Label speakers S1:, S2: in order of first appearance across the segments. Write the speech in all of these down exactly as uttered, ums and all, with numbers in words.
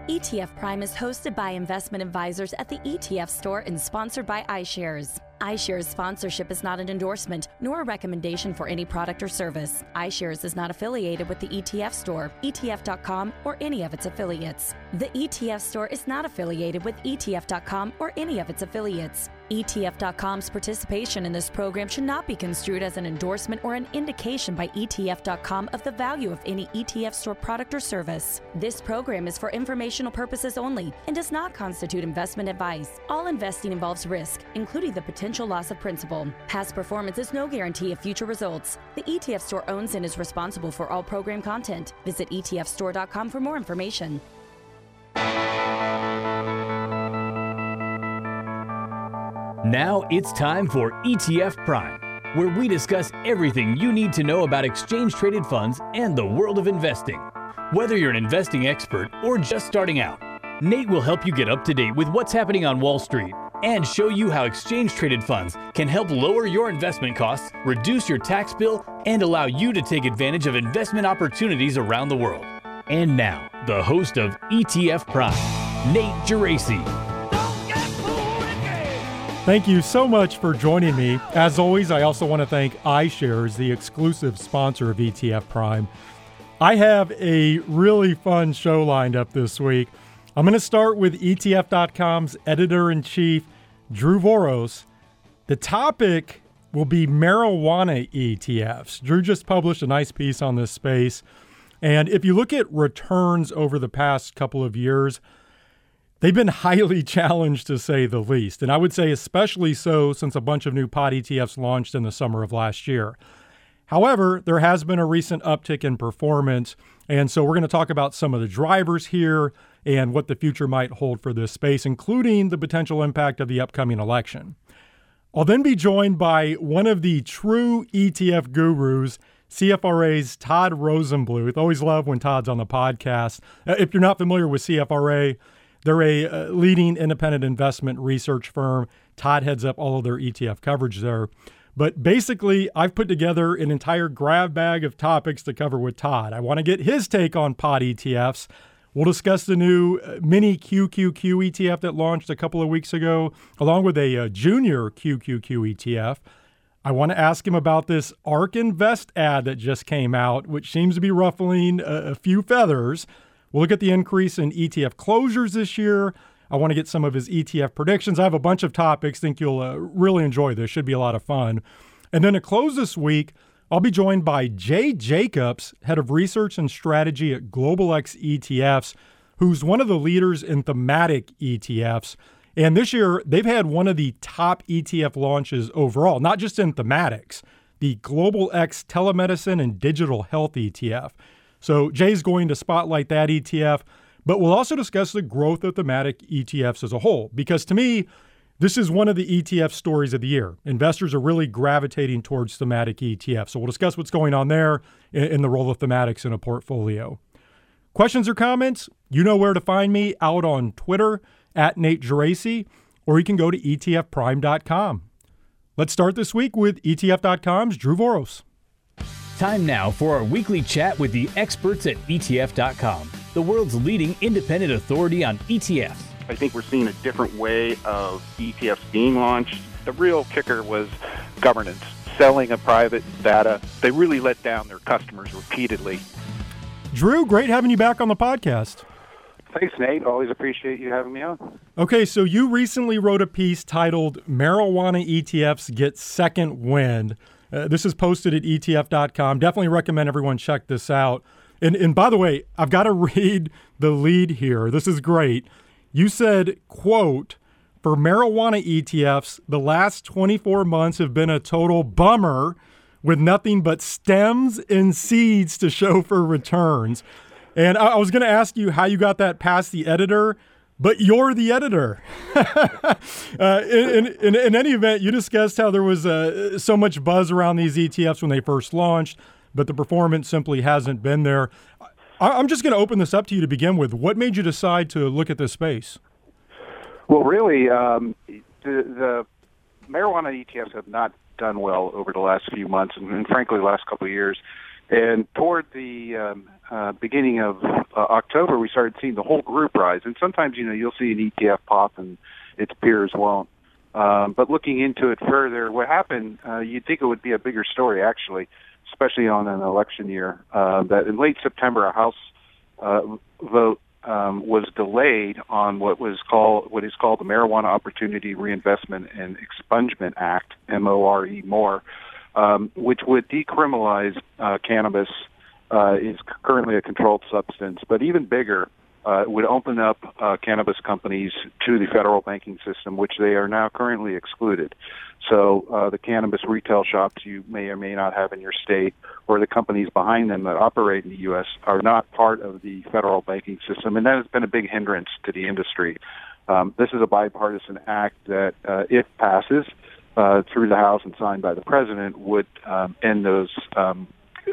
S1: E T F Prime is hosted by investment advisors at the E T F Store and sponsored by iShares. iShares sponsorship is not an endorsement nor a recommendation for any product or service. iShares is not affiliated with the E T F Store, E T F dot com, or any of its affiliates. The E T F Store is not affiliated with E T F dot com or any of its affiliates. E T F dot com's participation in this program should not be construed as an endorsement or an indication by E T F dot com of the value of any E T F Store product or service. This program is for informational purposes only and does not constitute investment advice. All investing involves risk, including the potential loss of principal. Past performance is no guarantee of future results. The E T F Store owns and is responsible for all program content. Visit E T F store dot com for more information.
S2: Now it's time for E T F Prime, where we discuss everything you need to know about exchange-traded funds and the world of investing. Whether you're an investing expert or just starting out, Nate will help you get up to date with what's happening on Wall Street and show you how exchange-traded funds can help lower your investment costs, reduce your tax bill, and allow you to take advantage of investment opportunities around the world. And now, the host of E T F Prime, Nate Geraci.
S3: Thank you so much for joining me. As always, I also want to thank iShares, the exclusive sponsor of E T F Prime. I have a really fun show lined up this week. I'm going to start with E T F dot com's editor-in-chief, Drew Voros. The topic will be marijuana E T Fs. Drew just published a nice piece on this space. And if you look at returns over the past couple of years, they've been highly challenged, to say the least. And I would say especially so since a bunch of new pod E T Fs launched in the summer of last year. However, there has been a recent uptick in performance. And so we're going to talk about some of the drivers here and what the future might hold for this space, including the potential impact of the upcoming election. I'll then be joined by one of the true E T F gurus, C F R A's Todd Rosenbluth. Always love when Todd's on the podcast. Uh, if you're not familiar with C F R A, they're a uh, leading independent investment research firm. Todd heads up all of their E T F coverage there. But basically, I've put together an entire grab bag of topics to cover with Todd. I want to get his take on pod E T Fs. We'll discuss the new uh, mini Q Q Q E T F that launched a couple of weeks ago, along with a uh, junior Q Q Q E T F. I want to ask him about this ARK Invest ad that just came out, which seems to be ruffling a, a few feathers. We'll look at the increase in E T F closures this year. I want to get some of his E T F predictions. I have a bunch of topics. Think you'll uh, really enjoy this. Should be a lot of fun. And then to close this week, I'll be joined by Jay Jacobs, head of research and strategy at Global X E T Fs, who's one of the leaders in thematic E T Fs. And this year, they've had one of the top E T F launches overall, not just in thematics, the Global X Telemedicine and Digital Health E T F. So Jay's going to spotlight that E T F, but we'll also discuss the growth of thematic E T Fs as a whole, because to me, this is one of the E T F stories of the year. Investors are really gravitating towards thematic E T Fs. So we'll discuss what's going on there in the role of thematics in a portfolio. Questions or comments? You know where to find me, out on Twitter, at Nate Geraci, or you can go to E T F prime dot com. Let's start this week with E T F dot com's Drew Voros.
S2: Time now for our weekly chat with the experts at E T F dot com, the world's leading independent authority on E T Fs.
S4: I think we're seeing a different way of E T Fs being launched. The real kicker was governance, selling of private data. They really let down their customers repeatedly.
S3: Drew, great having you back on the podcast.
S4: Thanks, Nate. Always appreciate you having me on.
S3: Okay, so you recently wrote a piece titled Marijuana E T Fs Get Second Wind. Uh, this is posted at E T F dot com. Definitely recommend everyone check this out. And, and by the way, I've got to read the lead here. This is great. You said, quote, for marijuana E T Fs, the last twenty-four months have been a total bummer with nothing but stems and seeds to show for returns. And I, I was going to ask you how you got that past the editor, but you're the editor. uh, in, in, in any event, you discussed how there was uh, so much buzz around these E T Fs when they first launched, but the performance simply hasn't been there. I, I'm just going to open this up to you to begin with. What made you decide to look at this space?
S4: Well, really, um, the, the marijuana E T Fs have not done well over the last few months and, and frankly, the last couple of years. And toward the um, uh, beginning of uh, October, we started seeing the whole group rise. And sometimes, you know, you'll see an E T F pop and its peers won't. Um, but looking into it further, what happened, uh, you'd think it would be a bigger story, actually, especially on an election year, uh, that in late September, a House uh, vote um, was delayed on what was called what is called the Marijuana Opportunity Reinvestment and Expungement Act, M O R E, more, um, which would decriminalize uh, cannabis. Uh, is currently a controlled substance, but even bigger, uh, would open up uh, cannabis companies to the federal banking system, which they are now currently excluded. So uh, the cannabis retail shops you may or may not have in your state, or the companies behind them that operate in the U S are not part of the federal banking system, and that has been a big hindrance to the industry. Um, this is a bipartisan act that, uh, if passes uh, through the House and signed by the president, would um, end those um,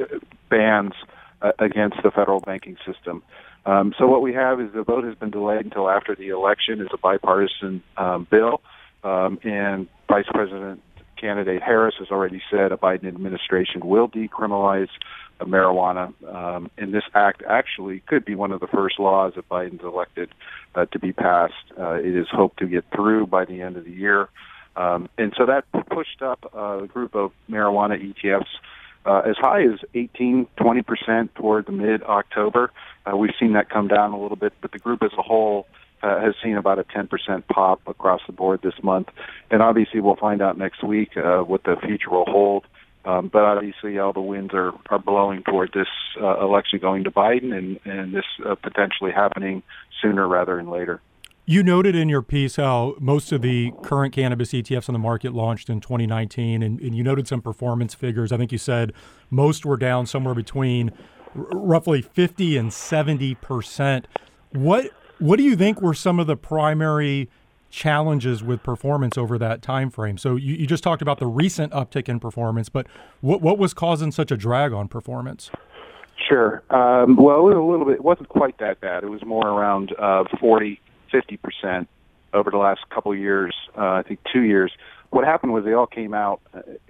S4: bans uh, against the federal banking system. Um, so what we have is the vote has been delayed until after the election. It's a bipartisan um, bill, um, and Vice President candidate Harris has already said a Biden administration will decriminalize uh, marijuana, um, and this act actually could be one of the first laws if Biden's elected uh, to be passed. Uh, it is hoped to get through by the end of the year. Um, and so that pushed up uh, a group of marijuana E T Fs Uh, as high as eighteen, twenty percent toward the mid-October. Uh, we've seen that come down a little bit, but the group as a whole uh, has seen about a ten percent pop across the board this month. And obviously we'll find out next week uh, what the future will hold. Um, but obviously all the winds are, are blowing toward this uh, election going to Biden and, and this uh, potentially happening sooner rather than later.
S3: You noted in your piece how most of the current cannabis E T Fs on the market launched in twenty nineteen, and, and you noted some performance figures. I think you said most were down somewhere between r- roughly fifty and seventy percent. What what do you think were some of the primary challenges with performance over that time frame? So you, you just talked about the recent uptick in performance, but what what was causing such a drag on performance?
S4: Sure. Um, well, it was a little bit. It wasn't quite that bad. It was more around uh, forty. fifty percent over the last couple of years, uh, I think two years. What happened was they all came out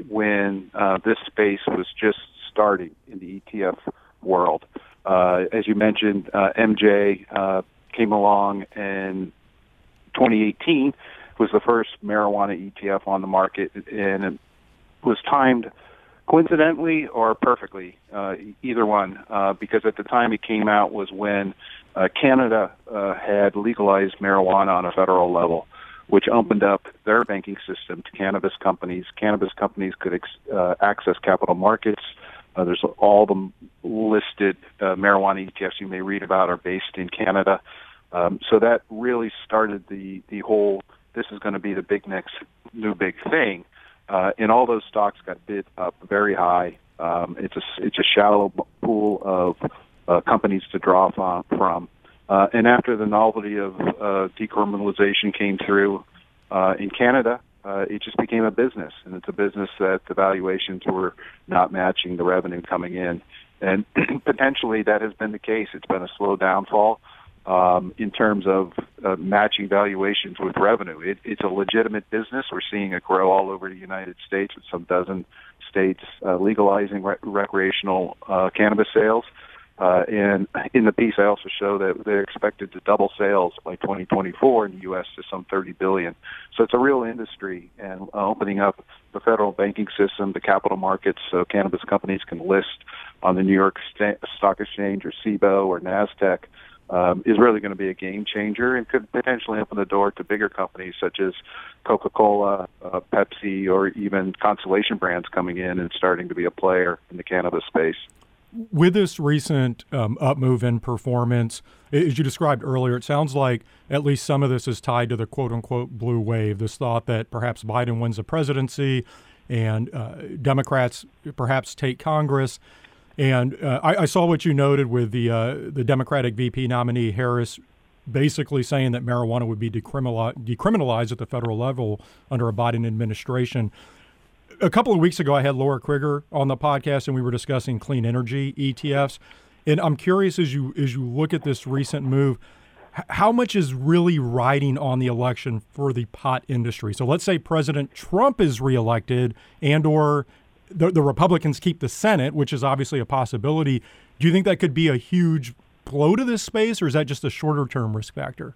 S4: when uh, this space was just starting in the E T F world. Uh, as you mentioned, uh, M J uh, came along in twenty eighteen, was the first marijuana E T F on the market, and it was timed coincidentally or perfectly, uh, either one, uh, because at the time it came out was when uh, Canada uh, had legalized marijuana on a federal level, which opened up their banking system to cannabis companies. Cannabis companies could ex- uh, access capital markets. Uh, there's all the listed uh, marijuana E T Fs you may read about are based in Canada. Um, so that really started the, the whole, this is going to be the big next new big thing. Uh, and all those stocks got bid up very high. Um, it's a it's a shallow pool of uh, companies to draw from. from. Uh, and after the novelty of uh, decriminalization came through uh, in Canada, uh, it just became a business, and it's a business that the valuations were not matching the revenue coming in. And potentially that has been the case. It's been a slow downfall. Um, in terms of uh, matching valuations with revenue. It, it's a legitimate business. We're seeing it grow all over the United States, with some dozen states uh, legalizing re- recreational uh, cannabis sales. Uh, and in the piece, I also show that they're expected to double sales by twenty twenty-four in the U S to some thirty billion dollars. So it's a real industry, and uh, opening up the federal banking system, the capital markets, so cannabis companies can list on the New York St- Stock Exchange or C B O or NASDAQ, Um, is really going to be a game changer and could potentially open the door to bigger companies such as Coca-Cola, uh, Pepsi, or even Constellation Brands coming in and starting to be a player in the cannabis space.
S3: With this recent um, up move in performance, as you described earlier, it sounds like at least some of this is tied to the quote-unquote blue wave, this thought that perhaps Biden wins the presidency and uh, Democrats perhaps take Congress. And uh, I, I saw what you noted with the uh, the Democratic V P nominee Harris basically saying that marijuana would be decriminali- decriminalized at the federal level under a Biden administration. A couple of weeks ago, I had Laura Krieger on the podcast, and we were discussing clean energy E T Fs. And I'm curious, as you as you look at this recent move, h- how much is really riding on the election for the pot industry? So let's say President Trump is reelected and or The, the Republicans keep the Senate, which is obviously a possibility. Do you think that could be a huge blow to this space, or is that just a shorter-term risk factor?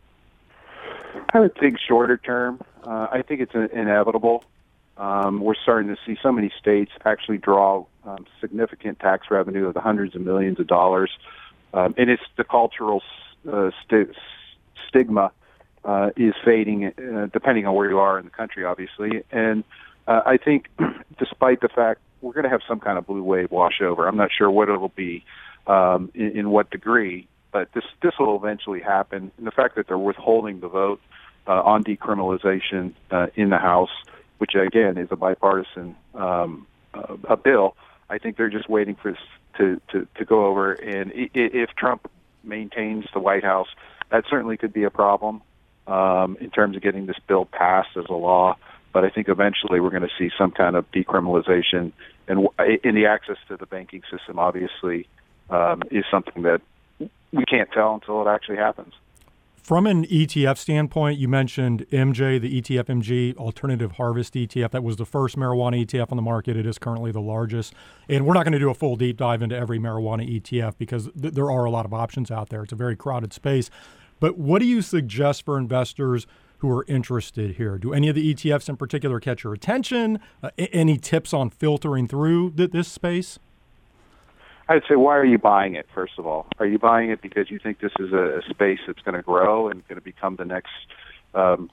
S4: I would think shorter term. Uh, I think it's inevitable. Um, we're starting to see so many states actually draw um, significant tax revenue of the hundreds of millions of dollars. Um, and it's the cultural uh, st- stigma uh, is fading, uh, depending on where you are in the country, obviously. And uh, I think despite the fact we're going to have some kind of blue wave washover, I'm not sure what it'll be, um, in, in what degree, but this this will eventually happen. And the fact that they're withholding the vote uh, on decriminalization uh, in the House, which again is a bipartisan um, uh, a bill, I think they're just waiting for this to, to, to go over. And if Trump maintains the White House, that certainly could be a problem um, in terms of getting this bill passed as a law. But I think eventually we're going to see some kind of decriminalization, and in the access to the banking system, obviously, um, is something that we can't tell until it actually happens.
S3: From an E T F standpoint, you mentioned M J, the E T F M G, Alternative Harvest E T F. That was the first marijuana E T F on the market. It is currently the largest. And we're not going to do a full deep dive into every marijuana E T F because th- there are a lot of options out there. It's a very crowded space. But what do you suggest for investors who are interested here? Do any of the E T Fs in particular catch your attention? Uh, any tips on filtering through th- this space?
S4: I'd say, why are you buying it, first of all? Are you buying it because you think this is a, a space that's going to grow and going to become the next um,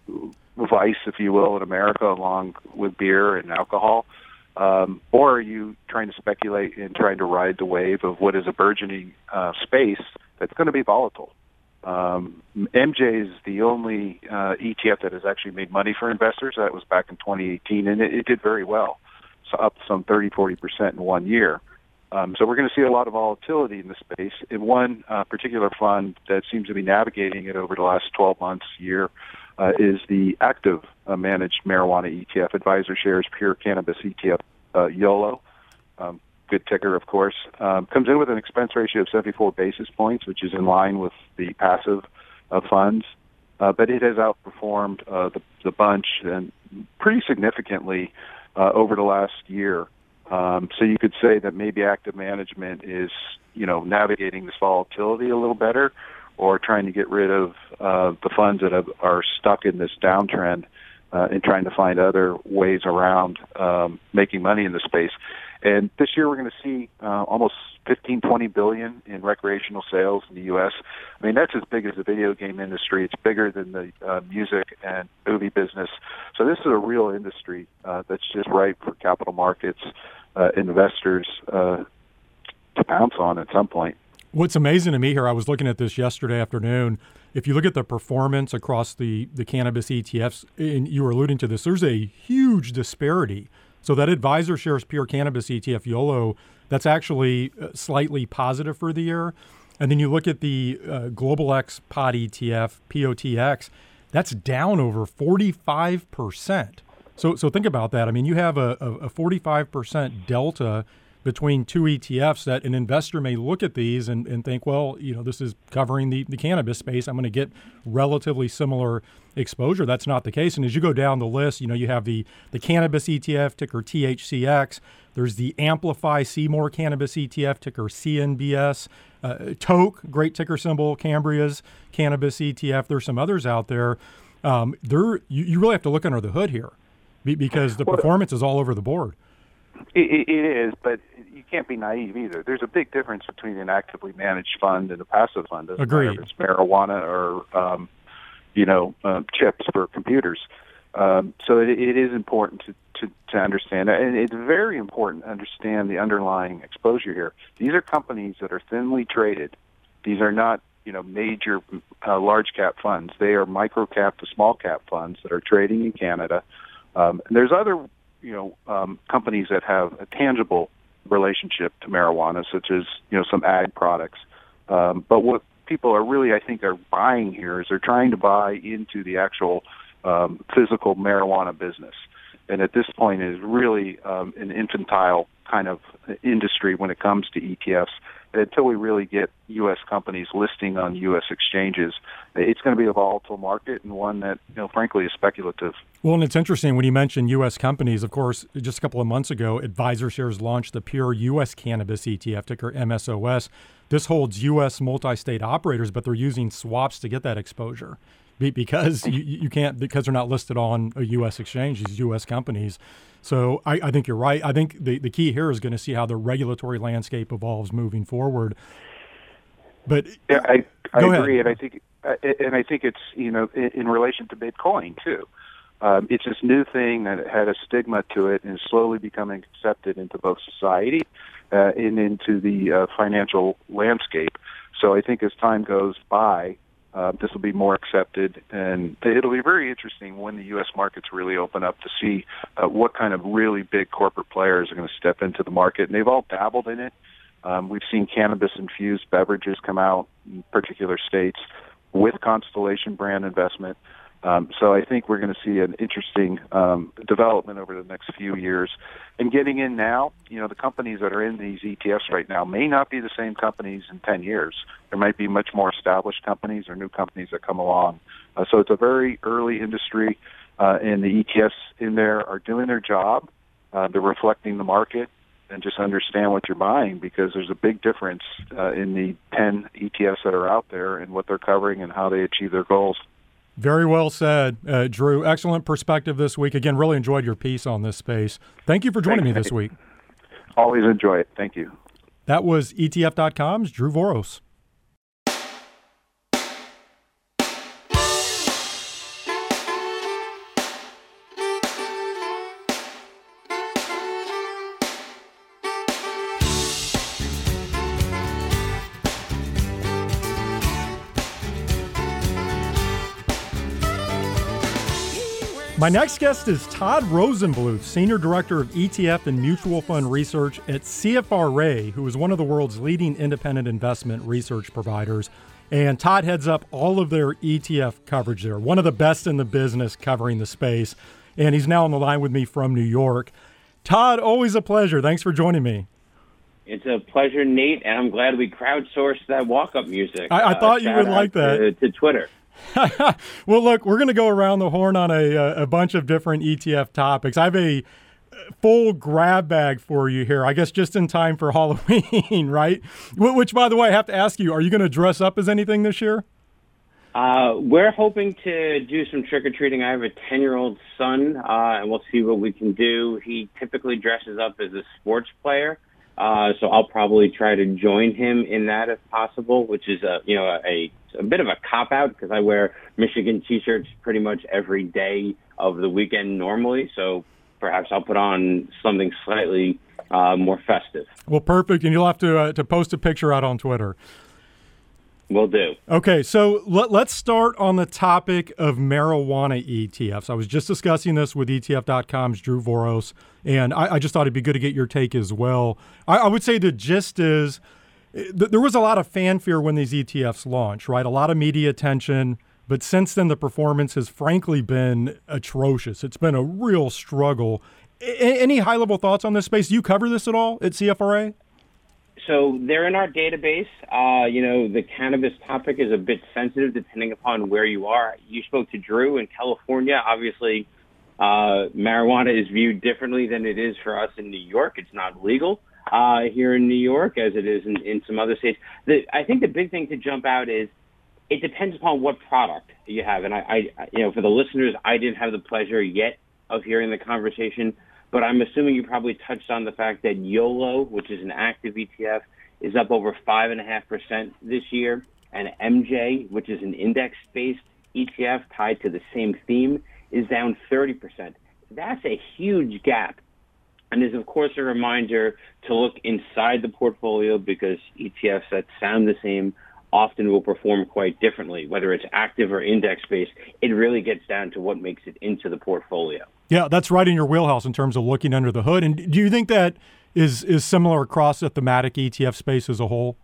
S4: vice, if you will, in America, along with beer and alcohol? Um, or are you trying to speculate and trying to ride the wave of what is a burgeoning uh, space that's going to be volatile? Um, M J is the only uh, E T F that has actually made money for investors. That was back in twenty eighteen, and it, it did very well, so up some thirty, forty percent in one year. Um, so we're going to see a lot of volatility in the space. In one uh, particular fund that seems to be navigating it over the last twelve months, year, uh, is the active uh, managed marijuana E T F, AdvisorShares Pure Cannabis E T F, uh, YOLO. Um, good ticker, of course. Um, comes in with an expense ratio of seventy-four basis points, which is in line with the passive uh, funds. Uh, but it has outperformed uh, the, the bunch and pretty significantly uh, over the last year. Um, so you could say that maybe active management is, you know, navigating this volatility a little better, or trying to get rid of uh, the funds that have, are stuck in this downtrend uh, and trying to find other ways around um, making money in the space. And this year we're going to see uh, almost fifteen, twenty billion in recreational sales in the U S. I mean, that's as big as the video game industry. It's bigger than the uh, music and movie business. So this is a real industry uh, that's just ripe for capital markets uh, investors uh, to pounce on at some point.
S3: What's amazing to me here, I was looking at this yesterday afternoon. If you look at the performance across the, the cannabis E T Fs, and you were alluding to this, there's a huge disparity. So that AdvisorShares Pure Cannabis E T F YOLO, that's actually slightly positive for the year. And then you look at the uh, Global X Pod E T F, P O T X, that's down over forty-five percent. So so think about that. I mean, you have a, a forty-five percent delta between two E T Fs that an investor may look at these and, and think, well, you know, this is covering the, the cannabis space. I'm going to get relatively similar exposure. That's not the case. And as you go down the list, you know, you have the, the cannabis E T F, ticker T H C X. There's the Amplify Seymour Cannabis E T F, ticker C N B S. Uh, Toke, great ticker symbol, Cambria's Cannabis E T F. There's some others out there. Um, there, you, you really have to look under the hood here because the performance is all over the board.
S4: It, it is, but you can't be naive either. There's a big difference between an actively managed fund and a passive fund. Doesn't
S3: Agreed.
S4: matter if it's marijuana or, um, you know, uh, chips for computers. Um, so it, it is important to, to, to understand, and it's very important to understand the underlying exposure here. These are companies that are thinly traded. These are not, you know, major uh, large cap funds. They are micro cap to small cap funds that are trading in Canada. Um, and there's other you know, um, companies that have a tangible relationship to marijuana, such as, you know, some ag products. Um, but what people are really, I think, are buying here is they're trying to buy into the actual um, physical marijuana business. and at this point is really um, an infantile kind of industry when it comes to E T Fs. And until we really get U S companies listing on U S exchanges, it's going to be a volatile market and one that, you know, frankly, is speculative.
S3: Well, and it's interesting when you mention U S companies. Of course, just a couple of months ago, AdvisorShares launched the Pure U S Cannabis E T F, ticker M S O S. This holds U S multi-state operators, but they're using swaps to get that exposure because you, you can't, because they're not listed on a U S exchange, these U S companies. So I, I think you're right. I think the, the key here is going to see how the regulatory landscape evolves moving forward. But
S4: yeah, I, I
S3: go
S4: agree,
S3: ahead.
S4: and I think and I think it's, you know, in, in relation to Bitcoin too. Um, it's this new thing that had a stigma to it and is slowly becoming accepted into both society uh, and into the uh, financial landscape. So I think as time goes by, Uh, this will be more accepted, and it'll be very interesting when the U S markets really open up to see uh, what kind of really big corporate players are going to step into the market. And they've all dabbled in it. Um, we've seen cannabis-infused beverages come out in particular states with Constellation brand investment. Um, so I think we're going to see an interesting um, development over the next few years. And getting in now, you know, the companies that are in these E T Fs right now may not be the same companies in ten years. There might be much more established companies or new companies that come along. Uh, so it's a very early industry, uh, and the E T Fs in there are doing their job. Uh, they're reflecting the market, and just understand what you're buying, because there's a big difference uh, in the ten E T Fs that are out there and what they're covering and how they achieve their goals.
S3: Very well said, uh, Drew. Excellent perspective this week. Again, really enjoyed your piece on this space. Thank you for joining
S4: Thanks,
S3: me this week.
S4: Always enjoy it. Thank you.
S3: That was E T F dot com's Drew Voros. My next guest is Todd Rosenbluth, Senior Director of E T F and Mutual Fund Research at C F R A, who is one of the world's leading independent investment research providers. And Todd heads up all of their E T F coverage there, one of the best in the business covering the space. And he's now on the line with me from New York. Todd, always a pleasure. Thanks for joining me.
S5: It's a pleasure, Nate, and I'm glad we crowdsourced that walk-up music.
S3: I, I thought
S5: uh,
S3: you would like that.
S5: To, to Twitter.
S3: Well, look, we're going to go around the horn on a, a bunch of different E T F topics. I have a full grab bag for you here, I guess just in time for Halloween, right? Which, by the way, I have to ask you, are you going to dress up as anything this year?
S5: Uh, we're hoping to do some trick-or-treating. I have a ten-year-old son, uh, and we'll see what we can do. He typically dresses up as a sports player, uh, so I'll probably try to join him in that if possible, which is a, you know, a, a bit of a cop-out because I wear Michigan T-shirts pretty much every day of the weekend normally, so perhaps I'll put on something slightly uh, more festive.
S3: Well, perfect, and you'll have to uh, to post a picture out on Twitter.
S5: Will do.
S3: Okay, so let, let's start on the topic of marijuana E T Fs. I was just discussing this with E T F dot com's Drew Voros, and I, I just thought it'd be good to get your take as well. I, I would say the gist is th- there was a lot of fanfare when these E T Fs launched, right? A lot of media attention, but since then the performance has frankly been atrocious. It's been a real struggle. A- any high-level thoughts on this space? Do you cover this at all at C F R A?
S5: So they're in our database. Uh, you know, the cannabis topic is a bit sensitive depending upon where you are. You spoke to Drew in California. Obviously, uh, marijuana is viewed differently than it is for us in New York. It's not legal uh, here in New York as it is in, in some other states. The, I think the big thing to jump out is it depends upon what product you have. And I, I, you know, for the listeners, I didn't have the pleasure yet of hearing the conversation, but I'm assuming you probably touched on the fact that YOLO, which is an active E T F, is up over five point five percent this year, and M J, which is an index-based E T F tied to the same theme, is down thirty percent. That's a huge gap, and is, of course, a reminder to look inside the portfolio because E T Fs that sound the same often will perform quite differently. Whether it's active or index-based, it really gets down to what makes it into the portfolio.
S3: Yeah, that's right in your wheelhouse in terms of looking under the hood. And do you think that is is similar across the thematic E T F space as a whole?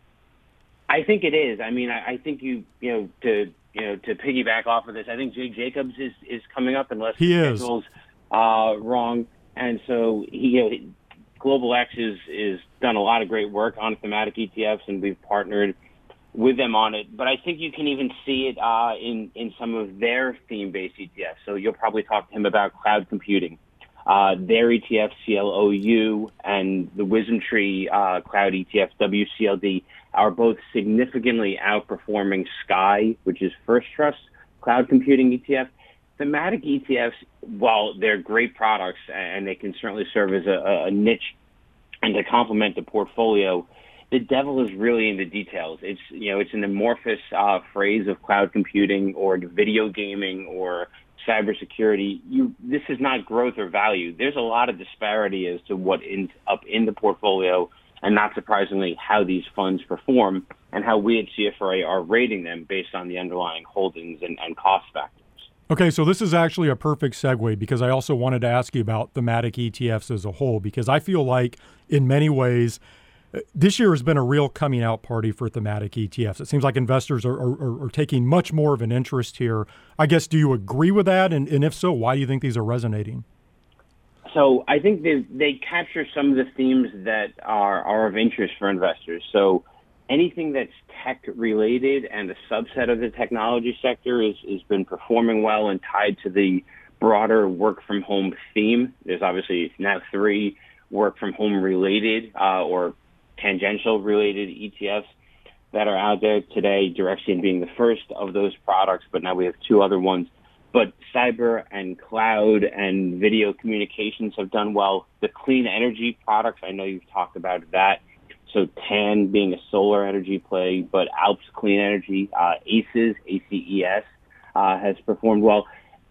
S5: I think it is. I mean, I, I think you you know to you know to piggyback off of this, I think Jay Jacobs is, is coming up unless
S3: he
S5: the
S3: is.
S5: schedules uh, wrong. And so he, you know, Global X is is done a lot of great work on thematic E T Fs, and we've partnered with them on it. But I think you can even see it uh, in in some of their theme-based E T Fs. So you'll probably talk to him about cloud computing. Uh, their E T F, C L O U, and the WisdomTree uh, Cloud E T F, W C L D, are both significantly outperforming Sky, which is First Trust cloud computing E T F. Thematic E T Fs, while they're great products and they can certainly serve as a, a niche and to complement the portfolio, the devil is really in the details. It's, you know, it's an amorphous uh, phrase of cloud computing or video gaming or cybersecurity. You, this is not growth or value. There's a lot of disparity as to what ends up in the portfolio, and not surprisingly, how these funds perform and how we at C F R A are rating them based on the underlying holdings and, and cost factors.
S3: Okay, so this is actually a perfect segue because I also wanted to ask you about thematic E T Fs as a whole, because I feel like in many ways this year has been a real coming out party for thematic E T Fs. It seems like investors are, are, are taking much more of an interest here. I guess, do you agree with that? And, and if so, why do you think these are resonating?
S5: So I think they they capture some of the themes that are, are of interest for investors. So anything that's tech related and a subset of the technology sector is has been performing well and tied to the broader work from home theme. There's obviously now three work from home related uh, or tangential related E T Fs that are out there today, Direxion being the first of those products, but now we have two other ones. But cyber and cloud and video communications have done well. The clean energy products, I know you've talked about that. So T A N being a solar energy play, but Alps Clean Energy, uh, A C E S, A C E S, uh, has performed well.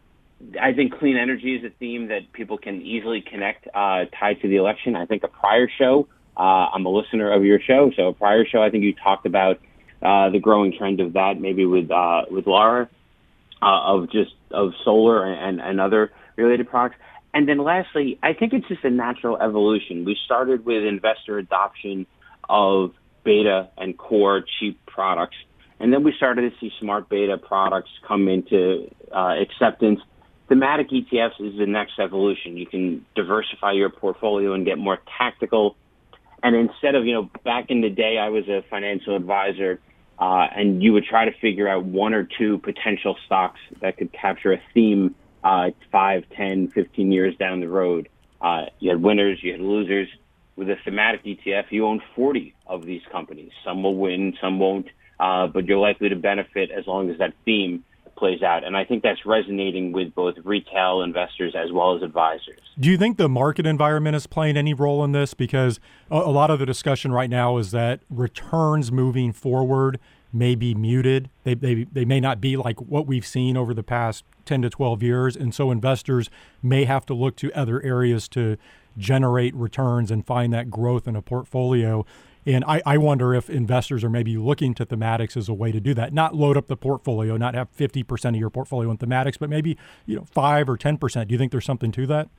S5: I think clean energy is a theme that people can easily connect, uh, tied to the election. I think a prior show, uh, I'm a listener of your show, so a prior show, I think you talked about uh, the growing trend of that, maybe with uh, with Laura, uh, of just of solar and, and other related products. And then lastly, I think it's just a natural evolution. We started with investor adoption of beta and core cheap products, and then we started to see smart beta products come into uh, acceptance. Thematic E T Fs is the next evolution. You can diversify your portfolio and get more tactical. And instead of, you know, back in the day, I was a financial advisor, uh, and you would try to figure out one or two potential stocks that could capture a theme uh, five, ten, fifteen years down the road. Uh, you had winners, you had losers. With a thematic E T F, you own forty of these companies. Some will win, some won't, uh, but you're likely to benefit as long as that theme plays out. And I think that's resonating with both retail investors as well as advisors.
S3: Do you think the market environment is playing any role in this? Because a, a lot of the discussion right now is that returns moving forward may be muted. They, they, they may not be like what we've seen over the past ten to twelve years. And so investors may have to look to other areas to generate returns and find that growth in a portfolio. And I, I wonder if investors are maybe looking to thematics as a way to do that, not load up the portfolio, not have fifty percent of your portfolio in thematics, but maybe, you know, five or ten percent. Do you think there's something to that?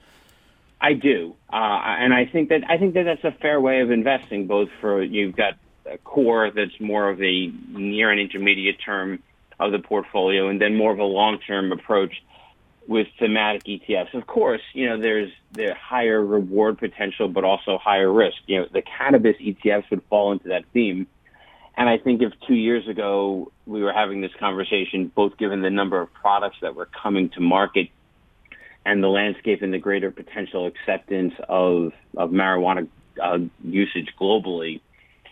S5: I do. Uh, and I think that, I think that that's a fair way of investing, both for, you've got a core that's more of a near and intermediate term of the portfolio, and then more of a long-term approach with thematic E T Fs. Of course, you know, there's the higher reward potential, but also higher risk. You know, the cannabis E T Fs would fall into that theme. And I think if two years ago we were having this conversation, both given the number of products that were coming to market and the landscape and the greater potential acceptance of, of marijuana uh, usage globally,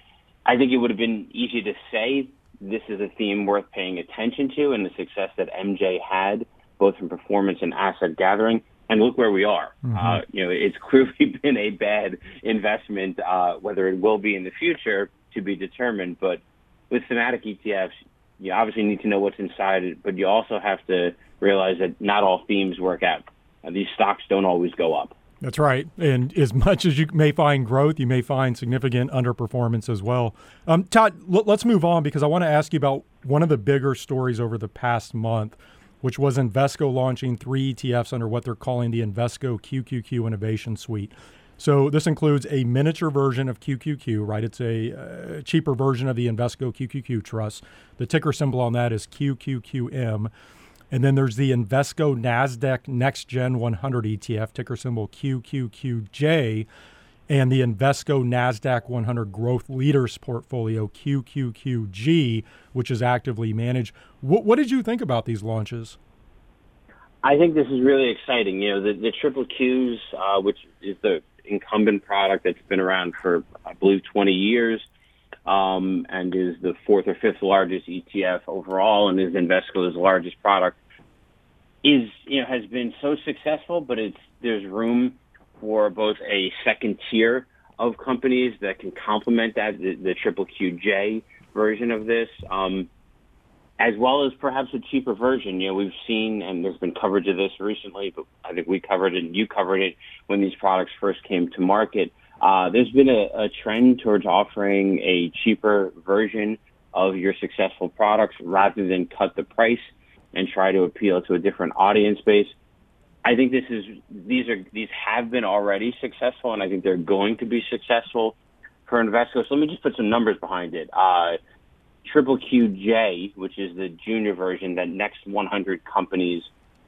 S5: I think it would have been easy to say this is a theme worth paying attention to, and the success that M J had, both from performance and asset gathering. And look where we are. Mm-hmm. Uh, you know, it's clearly been a bad investment, uh, whether it will be in the future to be determined. But with thematic E T Fs, you obviously need to know what's inside it, but you also have to realize that not all themes work out. Uh, these stocks don't always go up.
S3: That's right. And as much as you may find growth, you may find significant underperformance as well. Um, Todd, l- let's move on, because I want to ask you about one of the bigger stories over the past month, which was Invesco launching three E T Fs under what they're calling the Invesco Q Q Q Innovation Suite. So this includes a miniature version of Q Q Q, right? It's a uh, cheaper version of the Invesco Q Q Q Trust. The ticker symbol on that is Q Q Q M. And then there's the Invesco NASDAQ Next Gen one hundred E T F, ticker symbol Q Q Q J, and the Invesco NASDAQ one hundred Growth Leaders Portfolio, Q Q Q G, which is actively managed. What, what did you think about these launches?
S5: I think this is really exciting. You know, the, the Triple Qs, uh, which is the incumbent product that's been around for, I believe, twenty years, um, and is the fourth or fifth largest E T F overall, and is Invesco's largest product, is, you know, has been so successful, but it's there's room for both a second tier of companies that can complement that, the, the Triple Q J version of this, um, as well as perhaps a cheaper version. You know, we've seen, and there's been coverage of this recently, but I think we covered it and you covered it when these products first came to market. Uh, there's been a, a trend towards offering a cheaper version of your successful products rather than cut the price and try to appeal to a different audience base. I think this is these are these have been already successful, and I think they're going to be successful for Invesco. So let me just put some numbers behind it. Uh, Triple Q J, which is the junior version, that next one hundred companies,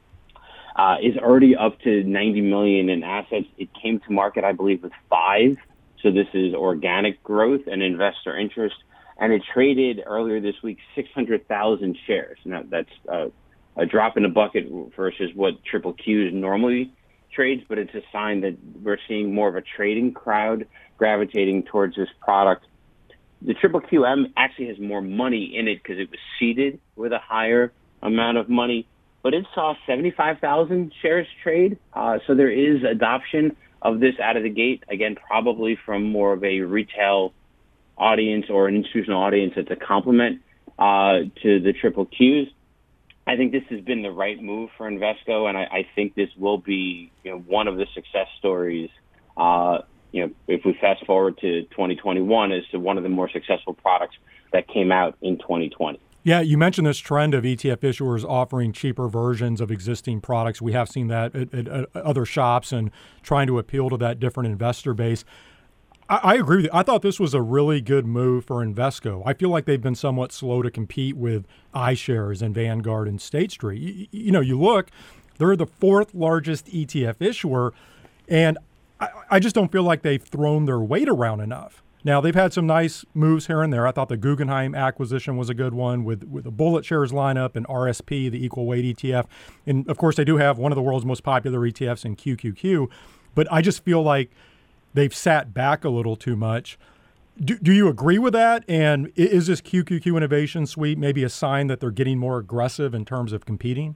S5: uh, is already up to ninety million in assets. It came to market, I believe, with five. So this is organic growth and investor interest. And it traded earlier this week six hundred thousand shares. Now, that's uh, a drop in the bucket versus what Triple Q's normally trades, but it's a sign that we're seeing more of a trading crowd gravitating towards this product. The Triple Q M actually has more money in it because it was seeded with a higher amount of money, but it saw seventy-five thousand shares trade. Uh, so there is adoption of this out of the gate, again, probably from more of a retail audience or an institutional audience that's a complement uh, to the Triple Qs. I think this has been the right move for Invesco, and I, I think this will be, you know, one of the success stories uh, you know, if we fast forward to twenty twenty-one, as to one of the more successful products that came out in twenty twenty.
S3: Yeah, you mentioned this trend of E T F issuers offering cheaper versions of existing products. We have seen that at, at, at other shops and trying to appeal to that different investor base. I, I agree with you. I thought this was a really good move for Invesco. I feel like they've been somewhat slow to compete with iShares and Vanguard and State Street. You, you know, you look, they're the fourth largest E T F issuer, and I, I just don't feel like they've thrown their weight around enough. Now, they've had some nice moves here and there. I thought the Guggenheim acquisition was a good one with, with the Bullet Shares lineup and R S P, the equal weight E T F. And, of course, they do have one of the world's most popular E T Fs in Q Q Q. But I just feel like they've sat back a little too much. Do, do you agree with that? And is this Q Q Q Innovation Suite maybe a sign that they're getting more aggressive in terms of competing?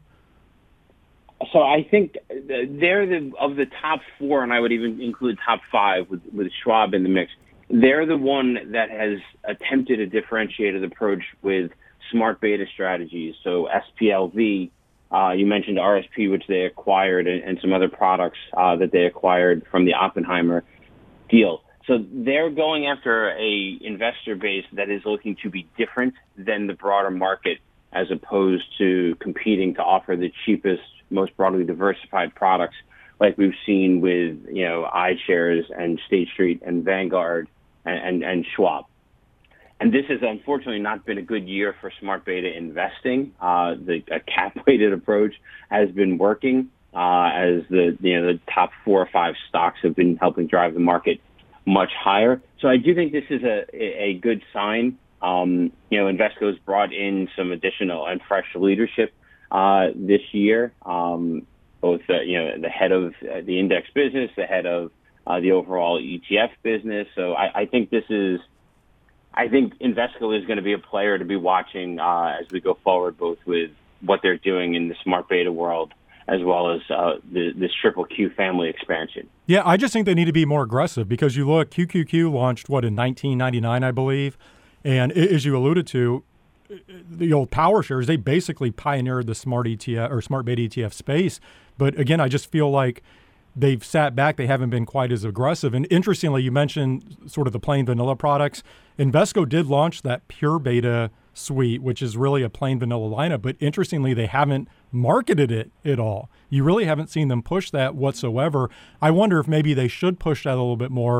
S5: So I think they're the of the top four, and I would even include top five with, with Schwab in the mix. They're the one that has attempted a differentiated approach with smart beta strategies. So S P L V, uh, you mentioned R S P, which they acquired, and, and some other products uh, that they acquired from the Oppenheimer deal. So they're going after a investor base that is looking to be different than the broader market, as opposed to competing to offer the cheapest, most broadly diversified products like we've seen with, you know, iShares and State Street and Vanguard and, and, and Schwab. And this has unfortunately not been a good year for smart beta investing. Uh, the a cap-weighted approach has been working uh, as the, you know, the top four or five stocks have been helping drive the market much higher. So I do think this is a, a good sign. Um, you know, Invesco's brought in some additional and fresh leadership uh, this year, um, both, uh, you know, the head of uh, the index business, the head of uh, the overall E T F business. So I, I think this is, I think Invesco is going to be a player to be watching uh, as we go forward, both with what they're doing in the smart beta world as well as uh, the, this Triple Q family expansion.
S3: Yeah, I just think they need to be more aggressive because you look, Q Q Q launched, what, in nineteen ninety-nine, I believe. And as you alluded to, the old Power Shares, they basically pioneered the smart E T F or smart beta E T F space. But again, I just feel like they've sat back. They haven't been quite as aggressive. And interestingly, you mentioned sort of the plain vanilla products. Invesco did launch that pure beta suite, which is really a plain vanilla lineup. But interestingly, they haven't marketed it at all. You really haven't seen them push that whatsoever. I wonder if maybe they should push that a little bit more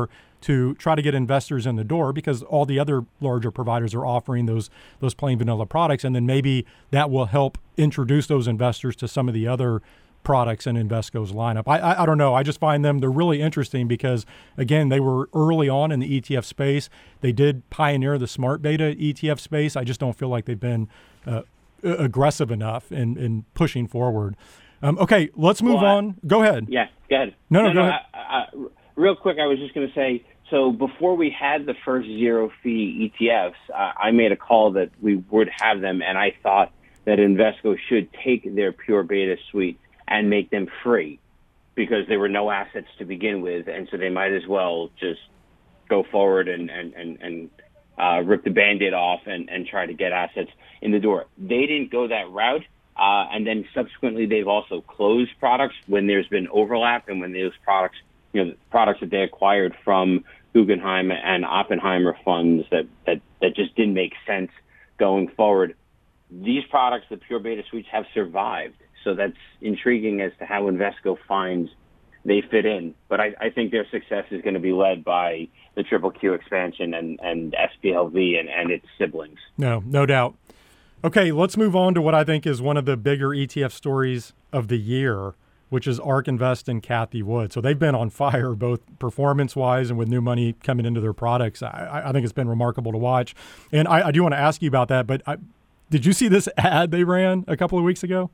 S3: to try to get investors in the door, because all the other larger providers are offering those those plain vanilla products, and then maybe that will help introduce those investors to some of the other products in Invesco's lineup. I, I I don't know. I just find them, they're really interesting because, again, they were early on in the E T F space. They did pioneer the smart beta E T F space. I just don't feel like they've been uh, aggressive enough in, in pushing forward. Um, okay, let's move
S5: well, I,
S3: on. Go ahead.
S5: Yeah, go ahead.
S3: No, no,
S5: no
S3: go
S5: no,
S3: ahead.
S5: I, I, real quick, I was just going to say, so before we had the first zero-fee E T Fs, uh, I made a call that we would have them, and I thought that Invesco should take their pure beta suite and make them free, because there were no assets to begin with, and so they might as well just go forward and, and, and, and uh, rip the Band-Aid off and, and try to get assets in the door. They didn't go that route. Uh, and then subsequently, they've also closed products when there's been overlap, and when those products, you know, products that they acquired from Guggenheim and Oppenheimer funds that, that, that just didn't make sense going forward. These products, the pure beta suites, have survived. So that's intriguing as to how Invesco finds they fit in. But I, I think their success is going to be led by the Triple Q expansion and, and S P L V and, and its siblings.
S3: No, no doubt. Okay, let's move on to what I think is one of the bigger E T F stories of the year, which is ARK Invest and Cathie Wood. So they've been on fire, both performance-wise and with new money coming into their products. I, I think it's been remarkable to watch. And I, I do want to ask you about that, but I, did you see this ad they ran a couple of weeks ago?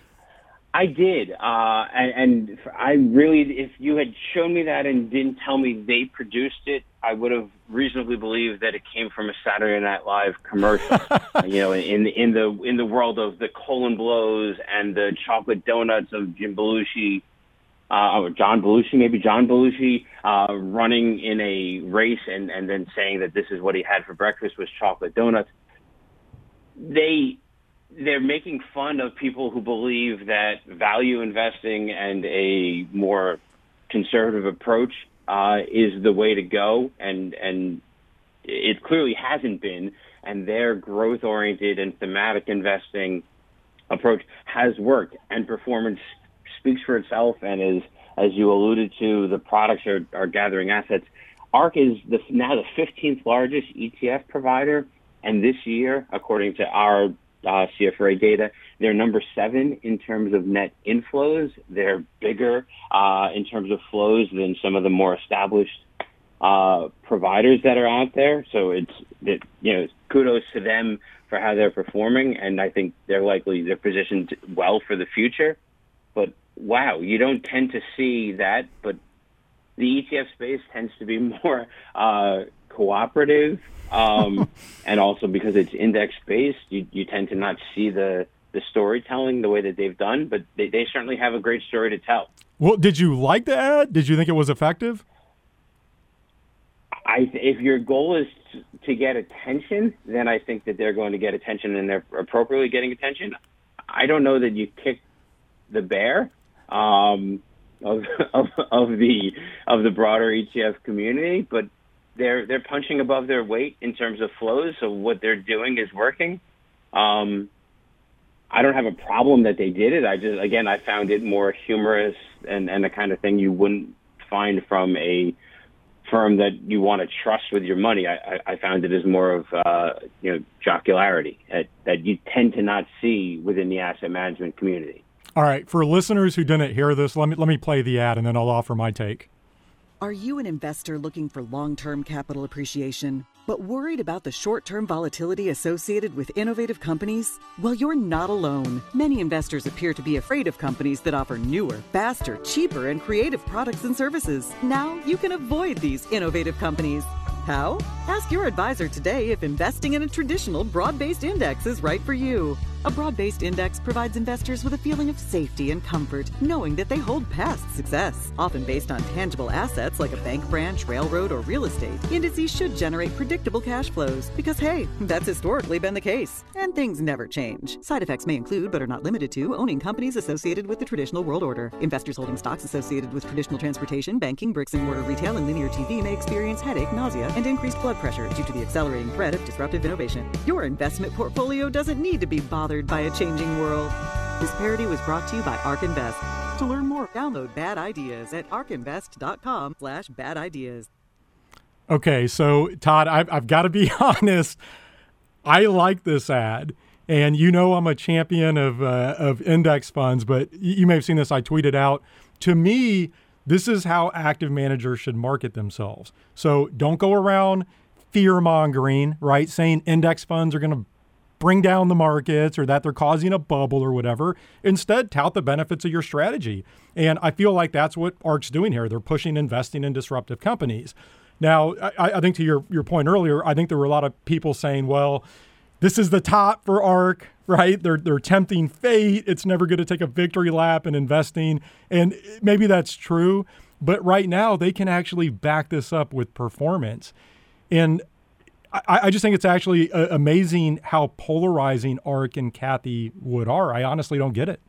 S5: I did, uh, and, and I really, if you had shown me that and didn't tell me they produced it, I would have reasonably believed that it came from a Saturday Night Live commercial. You know, in in the in the world of the colon blows and the chocolate donuts of Jim Belushi, uh, or John Belushi, maybe John Belushi, uh, running in a race and and then saying that this is what he had for breakfast was chocolate donuts. They. They're making fun of people who believe that value investing and a more conservative approach uh, is the way to go, and and it clearly hasn't been. And their growth-oriented and thematic investing approach has worked, and performance speaks for itself. And as as you alluded to, the products are, are gathering assets. ARK is the, now the fifteenth largest E T F provider, and this year, according to our Uh, C F R A data, they're number seven in terms of net inflows. They're bigger uh, in terms of flows than some of the more established uh, providers that are out there. So it's, it, you know, kudos to them for how they're performing, and I think they're likely they're positioned well for the future. But wow, you don't tend to see that. But the E T F space tends to be more uh, cooperative. um, and also because it's index-based, you, you tend to not see the, the storytelling the way that they've done, but they, they certainly have a great story to tell.
S3: Well, did you like the ad? Did you think it was effective?
S5: I, if your goal is to, to get attention, then I think that they're going to get attention, and they're appropriately getting attention. I don't know that you kick the bear um, of, of, of the of the broader E T F community, but They're they're punching above their weight in terms of flows, so what they're doing is working. Um, I don't have a problem that they did it. I just, again, I found it more humorous and, and the kind of thing you wouldn't find from a firm that you want to trust with your money. I, I, I found it as more of uh, you know jocularity that, that you tend to not see within the asset management community.
S3: All right, for listeners who didn't hear this, let me let me play the ad and then I'll offer my take.
S6: Are you an investor looking for long-term capital appreciation, but worried about the short-term volatility associated with innovative companies? Well, you're not alone. Many investors appear to be afraid of companies that offer newer, faster, cheaper, and creative products and services. Now you can avoid these innovative companies. How? Ask your advisor today if investing in a traditional broad-based index is right for you. A broad-based index provides investors with a feeling of safety and comfort, knowing that they hold past success. Often based on tangible assets like a bank branch, railroad, or real estate, indices should generate predictable cash flows because, hey, that's historically been the case. And things never change. Side effects may include, but are not limited to, owning companies associated with the traditional world order. Investors holding stocks associated with traditional transportation, banking, bricks and mortar retail, and linear T V may experience headache, nausea, and increased blood pressure due to the accelerating threat of disruptive innovation. Your investment portfolio doesn't need to be bothered by a changing world. This parody was brought to you by ARK Invest. To learn more, download Bad Ideas at arkinvest.com slash bad ideas.
S3: Okay, so Todd, I've, I've got to be honest. I like this ad. And you know I'm a champion of uh, of index funds, but you may have seen this. I tweeted out, to me, this is how active managers should market themselves. So don't go around fear-mongering, right, saying index funds are going to bring down the markets or that they're causing a bubble or whatever. Instead, tout the benefits of your strategy. And I feel like that's what ARK's doing here. They're pushing investing in disruptive companies. Now, I, I think to your, your point earlier, I think there were a lot of people saying, well, this is the top for ARK, right? They're they're tempting fate. It's never going to take a victory lap in investing. And maybe that's true. But right now, they can actually back this up with performance. And I, I just think it's actually uh, amazing how polarizing ARK and Cathie Wood are. I honestly don't get it.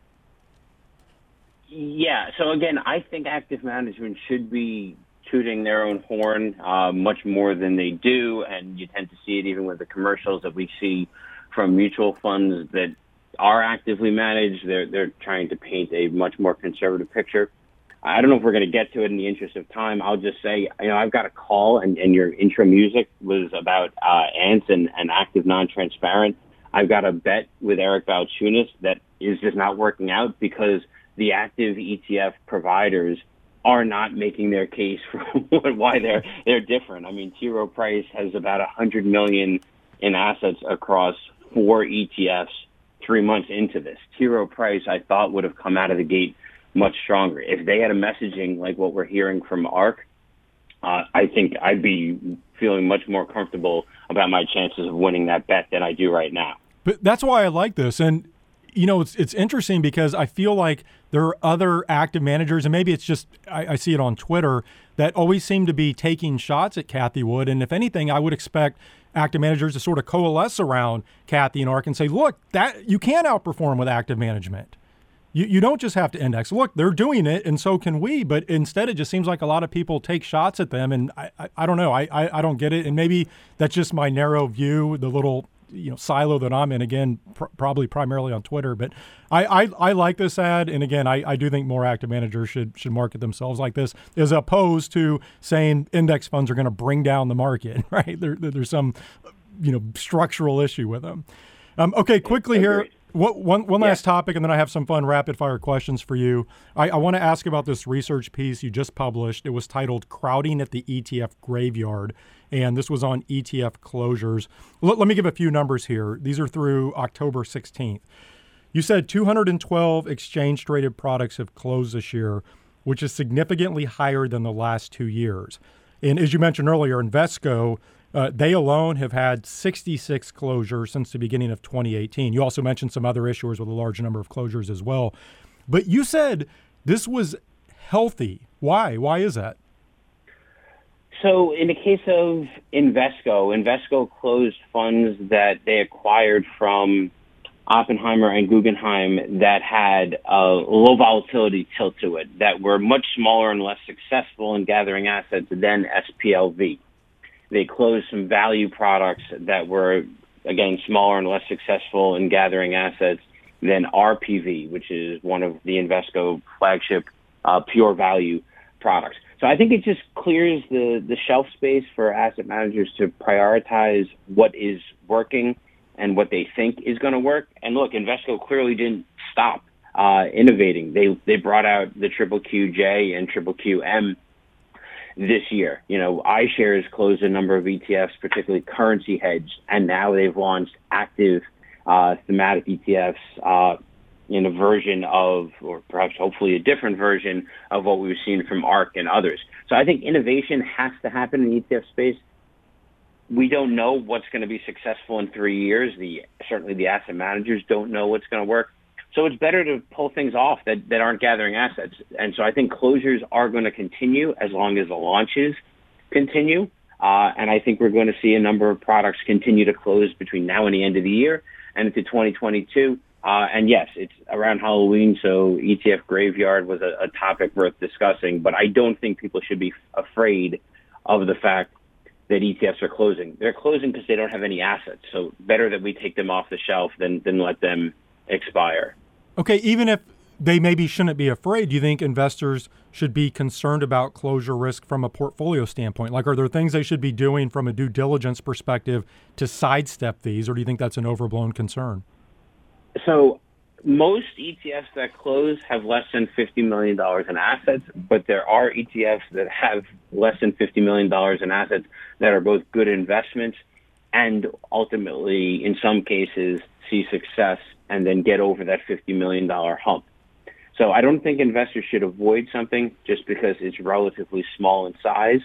S5: Yeah. So, again, I think active management should be tooting their own horn uh, much more than they do, and you tend to see it even with the commercials that we see from mutual funds that are actively managed. They're they're trying to paint a much more conservative picture. I don't know if we're going to get to it in the interest of time. I'll just say, you know, I've got a call, and, and your intro music was about uh, ants and, and active non-transparent. I've got a bet with Eric Balchunas that is just not working out because the active E T F providers are not making their case for why they're they're different. I mean, T. Rowe Price has about one hundred million in assets across four E T Fs three months into this. T. Rowe Price, I thought, would have come out of the gate much stronger. If they had a messaging like what we're hearing from ARK, uh, I think I'd be feeling much more comfortable about my chances of winning that bet than I do right now.
S3: But that's why I like this. And you know, it's it's interesting because I feel like there are other active managers, and maybe it's just I, I see it on Twitter, that always seem to be taking shots at Cathie Wood. And if anything, I would expect active managers to sort of coalesce around Cathie and ARK and say, look, that you can outperform with active management. You you don't just have to index. Look, they're doing it, and so can we. But instead, it just seems like a lot of people take shots at them, and I I, I don't know. I, I I don't get it. And maybe that's just my narrow view, the little you know silo that I'm in, again, pr- probably primarily on Twitter. But I, I, I like this ad, and again, I, I do think more active managers should should market themselves like this, as opposed to saying index funds are going to bring down the market, right? There, there's some you know structural issue with them. Um, okay, quickly here, what, one one last yeah. topic, and then I have some fun rapid fire questions for you. I, I want to ask about this research piece you just published. It was titled "Crowding at the E T F Graveyard," and this was on E T F closures. Let, let me give a few numbers here. These are through October sixteenth. You said two hundred twelve exchange-traded products have closed this year, which is significantly higher than the last two years. And as you mentioned earlier, Invesco, uh, they alone have had sixty-six closures since the beginning of twenty eighteen. You also mentioned some other issuers with a large number of closures as well. But you said this was healthy. Why? Why is that?
S5: So in the case of Invesco, Invesco closed funds that they acquired from Oppenheimer and Guggenheim that had a low volatility tilt to it, that were much smaller and less successful in gathering assets than S P L V. They closed some value products that were, again, smaller and less successful in gathering assets than R P V, which is one of the Invesco flagship uh, pure value products. So I think it just clears the, the shelf space for asset managers to prioritize what is working and what they think is going to work. And look, Invesco clearly didn't stop uh, innovating. They they brought out the Triple Q J and Triple Q M this year. You know, iShares closed a number of E T Fs, particularly currency hedged, and now they've launched active uh, thematic E T Fs uh, in a version of, or perhaps hopefully a different version of what we've seen from ARK and others. So I think innovation has to happen in the E T F space. We don't know what's going to be successful in three years. The certainly the asset managers don't know what's going to work. So it's better to pull things off that, that aren't gathering assets. And so I think closures are going to continue as long as the launches continue. Uh, and I think we're going to see a number of products continue to close between now and the end of the year and into twenty twenty-two. Uh, and yes, it's around Halloween, so E T F graveyard was a, a topic worth discussing. But I don't think people should be afraid of the fact that E T Fs are closing. They're closing because they don't have any assets. So better that we take them off the shelf than, than let them expire.
S3: Okay, even if they maybe shouldn't be afraid. Do you think investors should be concerned about closure risk from a portfolio standpoint? Like, are there things they should be doing from a due diligence perspective to sidestep these, or do you think that's an overblown concern?
S5: So most E T Fs that close have less than fifty million dollars in assets, but there are E T Fs that have less than fifty million dollars in assets that are both good investments and ultimately, in some cases, see success and then get over that fifty million dollars hump. So I don't think investors should avoid something just because it's relatively small in size,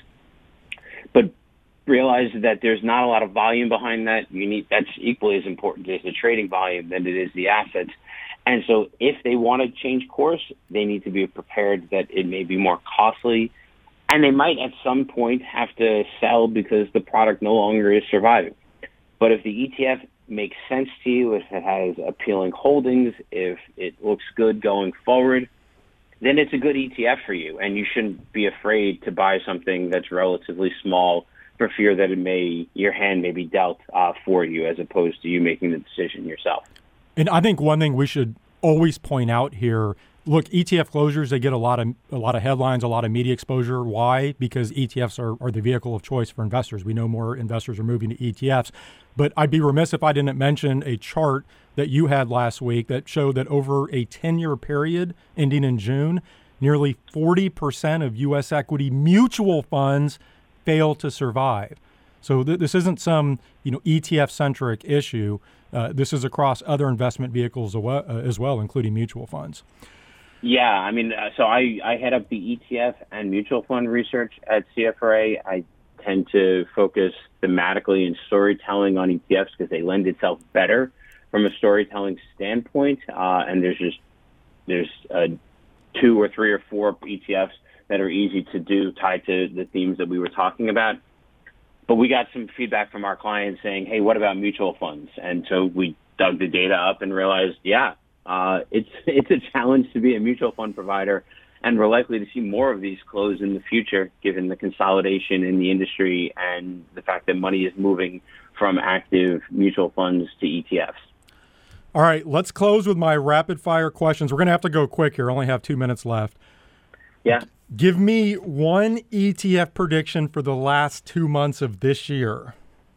S5: but realize that there's not a lot of volume behind that. You need, that's equally as important as the trading volume than it is the assets. And so if they want to change course, they need to be prepared that it may be more costly, and they might at some point have to sell because the product no longer is surviving. But if the E T F makes sense to you, if it has appealing holdings, if it looks good going forward, then it's a good E T F for you, and you shouldn't be afraid to buy something that's relatively small for fear that it may, your hand may be dealt uh, for you as opposed to you making the decision yourself.
S3: And I think one thing we should always point out here, look, E T F closures, they get a lot of a lot of headlines, a lot of media exposure. Why? Because E T Fs are, are the vehicle of choice for investors. We know more investors are moving to E T Fs. But I'd be remiss if I didn't mention a chart that you had last week that showed that over a ten-year period ending in June, nearly forty percent of U S equity mutual funds fail to survive. So th- this isn't some, you know, E T F-centric issue. Uh, this is across other investment vehicles aw- uh, as well, including mutual funds.
S5: Yeah, I mean, uh, so I, I head up the E T F and mutual fund research at C F R A. I tend to focus thematically in storytelling on E T Fs because they lend itself better from a storytelling standpoint. Uh, and there's just there's uh, two or three or four E T Fs that are easy to do tied to the themes that we were talking about. But we got some feedback from our clients saying, hey, what about mutual funds? And so we dug the data up and realized, yeah, uh, it's it's a challenge to be a mutual fund provider. And we're likely to see more of these close in the future, given the consolidation in the industry and the fact that money is moving from active mutual funds to E T Fs.
S3: All right, let's close with my rapid fire questions. We're going to have to go quick here. I only have two minutes left.
S5: Yeah.
S3: Give me one E T F prediction for the last two months of this year.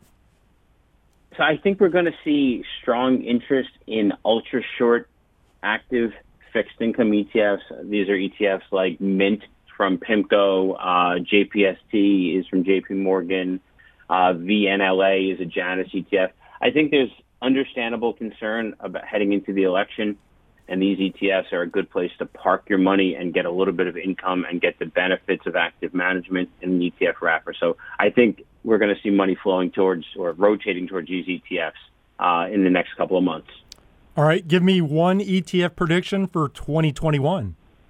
S5: So I think we're going to see strong interest in ultra short active fixed income E T Fs. These are E T Fs like Mint from PIMCO, uh, J P S T is from J P Morgan, uh, V N L A is a Janus E T F. I think there's understandable concern about heading into the election, and these E T Fs are a good place to park your money and get a little bit of income and get the benefits of active management in an E T F wrapper. So I think we're going to see money flowing towards or rotating towards these E T Fs uh, in the next couple of months.
S3: All right, give me one E T F prediction for twenty twenty-one.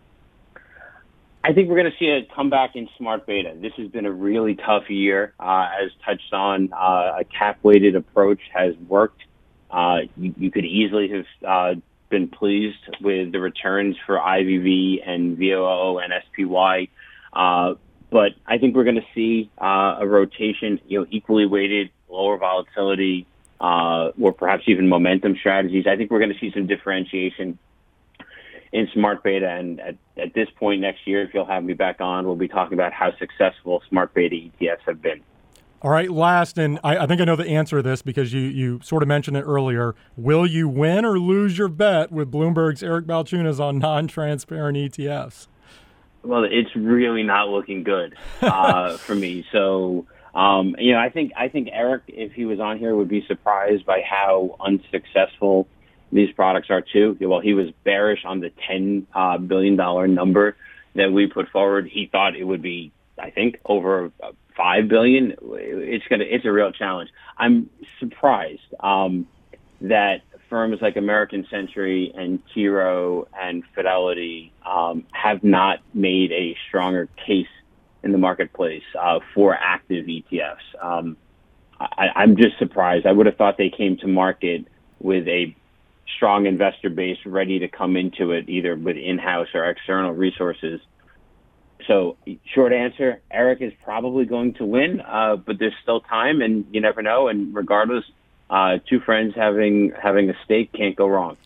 S5: I think we're going to see a comeback in smart beta. This has been a really tough year. Uh, as touched on, uh, a cap-weighted approach has worked. Uh, you, you could easily have uh, been pleased with the returns for I V V and V O O and S P Y. Uh, but I think we're going to see uh, a rotation, you know, equally weighted, lower volatility, uh, or perhaps even momentum strategies. I think we're going to see some differentiation in smart beta. And at, at this point next year, if you'll have me back on, we'll be talking about how successful smart beta E T Fs have been.
S3: All right, last, and I, I think I know the answer to this because you, you sort of mentioned it earlier. Will you win or lose your bet with Bloomberg's Eric Balchunas on non-transparent E T Fs?
S5: Well, it's really not looking good uh, for me. So, um, you know, I think I think Eric, if he was on here, would be surprised by how unsuccessful these products are too. Well, he was bearish on the ten uh, billion dollars number that we put forward. He thought it would be, I think, over five billion dollars. It's gonna, it's a real challenge. I'm surprised um, that firms like American Century and T. Rowe and Fidelity um, have not made a stronger case in the marketplace uh, for active E T Fs. Um, I, I'm just surprised. I would have thought they came to market with a strong investor base ready to come into it, either with in-house or external resources. So short answer, Eric is probably going to win, uh, but there's still time, and you never know. And regardless, uh, two friends having having a stake can't go wrong.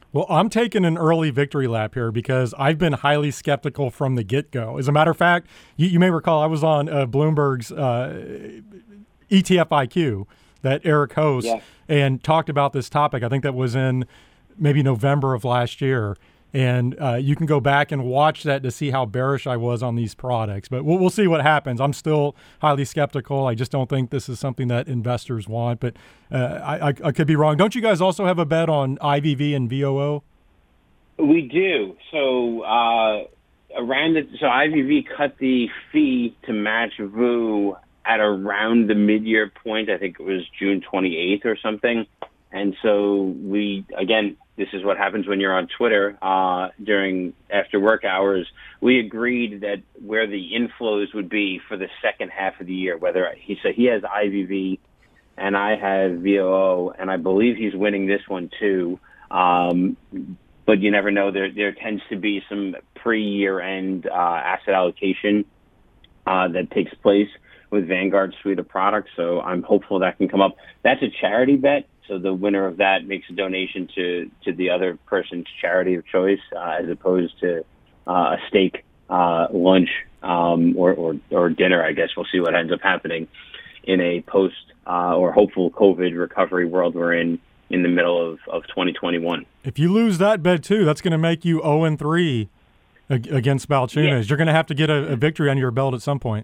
S3: Well, I'm taking an early victory lap here because I've been highly skeptical from the get-go. As a matter of fact, you, you may recall I was on uh, Bloomberg's uh, E T F I Q that Eric hosts
S5: yeah.
S3: and talked about this topic. I think that was in maybe November of last year. And uh, you can go back and watch that to see how bearish I was on these products. But we'll, we'll see what happens. I'm still highly skeptical. I just don't think this is something that investors want. But uh, I, I, I could be wrong. Don't you guys also have a bet on I V V and V O O?
S5: We do. So uh, around the, so I V V cut the fee to match V U at around the mid-year point. I think it was June twenty-eighth or something. And so we, again, this is what happens when you're on Twitter uh, during after work hours. We agreed that where the inflows would be for the second half of the year, whether he said he has I V V and I have V O O, and I believe he's winning this one too. Um, but you never know. There there tends to be some pre-year-end uh, asset allocation uh, that takes place with Vanguard's suite of products. So I'm hopeful that can come up. That's a charity bet. So the winner of that makes a donation to, to the other person's charity of choice, uh, as opposed to uh, a steak, uh, lunch, um, or, or, or dinner. I guess we'll see what ends up happening in a post uh, or hopeful COVID recovery world we're in in the middle of, of twenty twenty-one.
S3: If you lose that bet too, that's going to make you oh and three against Balchunas. Yeah. You're going to have to get a, a victory under your belt at some point.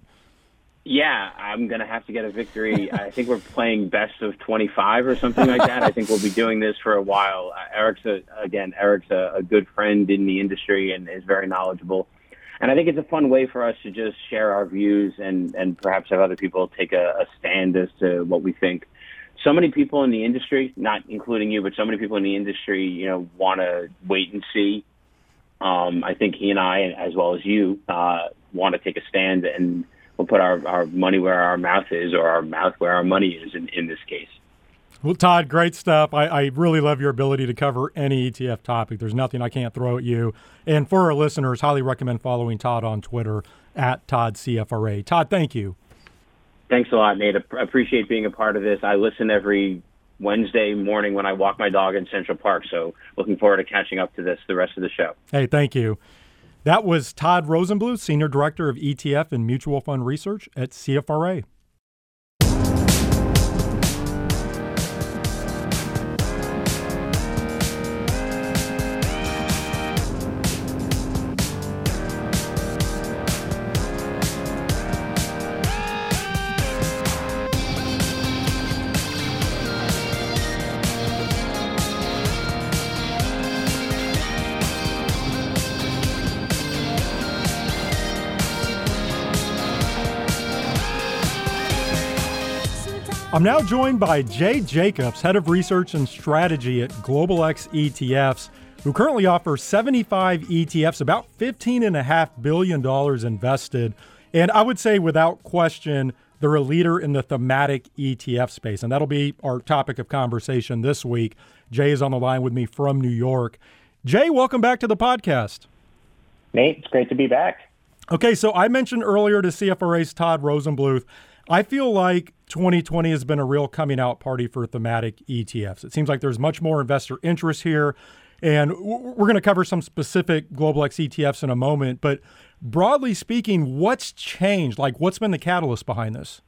S5: Yeah, I'm going to have to get a victory. I think we're playing best of twenty-five or something like that. I think we'll be doing this for a while. Uh, Eric's, a, again, Eric's a, a good friend in the industry and is very knowledgeable. And I think it's a fun way for us to just share our views and, and perhaps have other people take a, a stand as to what we think. So many people in the industry, not including you, but so many people in the industry, you know, want to wait and see. Um, I think he and I, as well as you, uh, want to take a stand, and we'll put our, our money where our mouth is, or our mouth where our money is in, in this case.
S3: Well, Todd, great stuff. I, I really love your ability to cover any E T F topic. There's nothing I can't throw at you. And for our listeners, highly recommend following Todd on Twitter at Todd C F R A. Todd, thank you.
S5: Thanks a lot, Nate. I appreciate being a part of this. I listen every Wednesday morning when I walk my dog in Central Park. So looking forward to catching up to this the rest of the show.
S3: Hey, thank you. That was Todd Rosenbluth, Senior Director of E T F and Mutual Fund Research at C F R A. I'm now joined by Jay Jacobs, Head of Research and Strategy at Global X E T Fs, who currently offers seventy-five E T Fs, about fifteen point five billion dollars invested. And I would say without question, they're a leader in the thematic E T F space. And that'll be our topic of conversation this week. Jay is on the line with me from New York. Jay, welcome back to the podcast.
S7: Nate, it's great to be back.
S3: Okay, so I mentioned earlier to C F R A's Todd Rosenbluth, I feel like twenty twenty has been a real coming out party for thematic E T Fs. It seems like there's much more investor interest here, and we're going to cover some specific Global X E T Fs in a moment. But broadly speaking, what's changed? Like, what's been the catalyst behind this?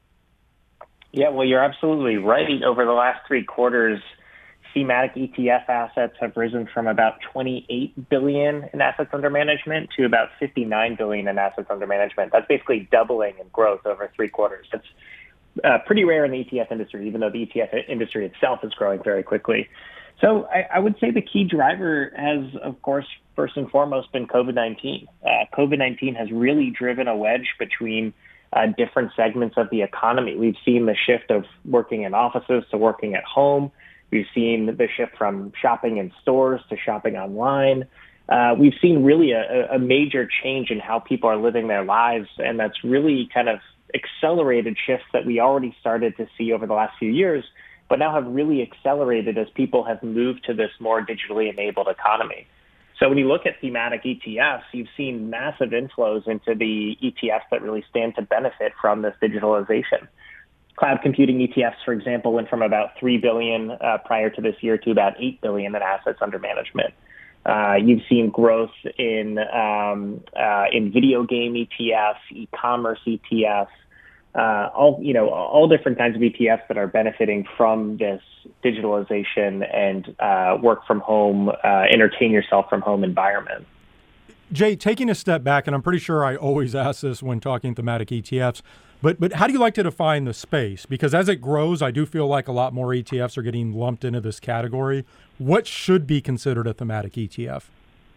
S7: Yeah, well, you're absolutely right. Over the last three quarters, thematic E T F assets have risen from about twenty-eight billion dollars in assets under management to about fifty-nine billion dollars in assets under management. That's basically doubling in growth over three quarters. That's uh, pretty rare in the E T F industry, even though the E T F industry itself is growing very quickly. So I, I would say the key driver has, of course, first and foremost been COVID nineteen. Uh, COVID nineteen has really driven a wedge between uh, different segments of the economy. We've seen the shift of working in offices to working at home. We've seen the shift from shopping in stores to shopping online. Uh, we've seen really a, a major change in how people are living their lives, and that's really kind of accelerated shifts that we already started to see over the last few years, but now have really accelerated as people have moved to this more digitally enabled economy. So when you look at thematic E T Fs, you've seen massive inflows into the E T Fs that really stand to benefit from this digitalization. Cloud computing E T Fs, for example, went from about three billion dollars uh, prior to this year to about eight billion dollars in assets under management. Uh, you've seen growth in um, uh, in video game E T Fs, e-commerce E T Fs, uh, all you know, all different kinds of E T Fs that are benefiting from this digitalization and uh, work from home, uh, entertain yourself from home environment.
S3: Jay, taking a step back, and I'm pretty sure I always ask this when talking thematic E T Fs, but but how do you like to define the space? Because as it grows, I do feel like a lot more E T Fs are getting lumped into this category. What should be considered a thematic E T F?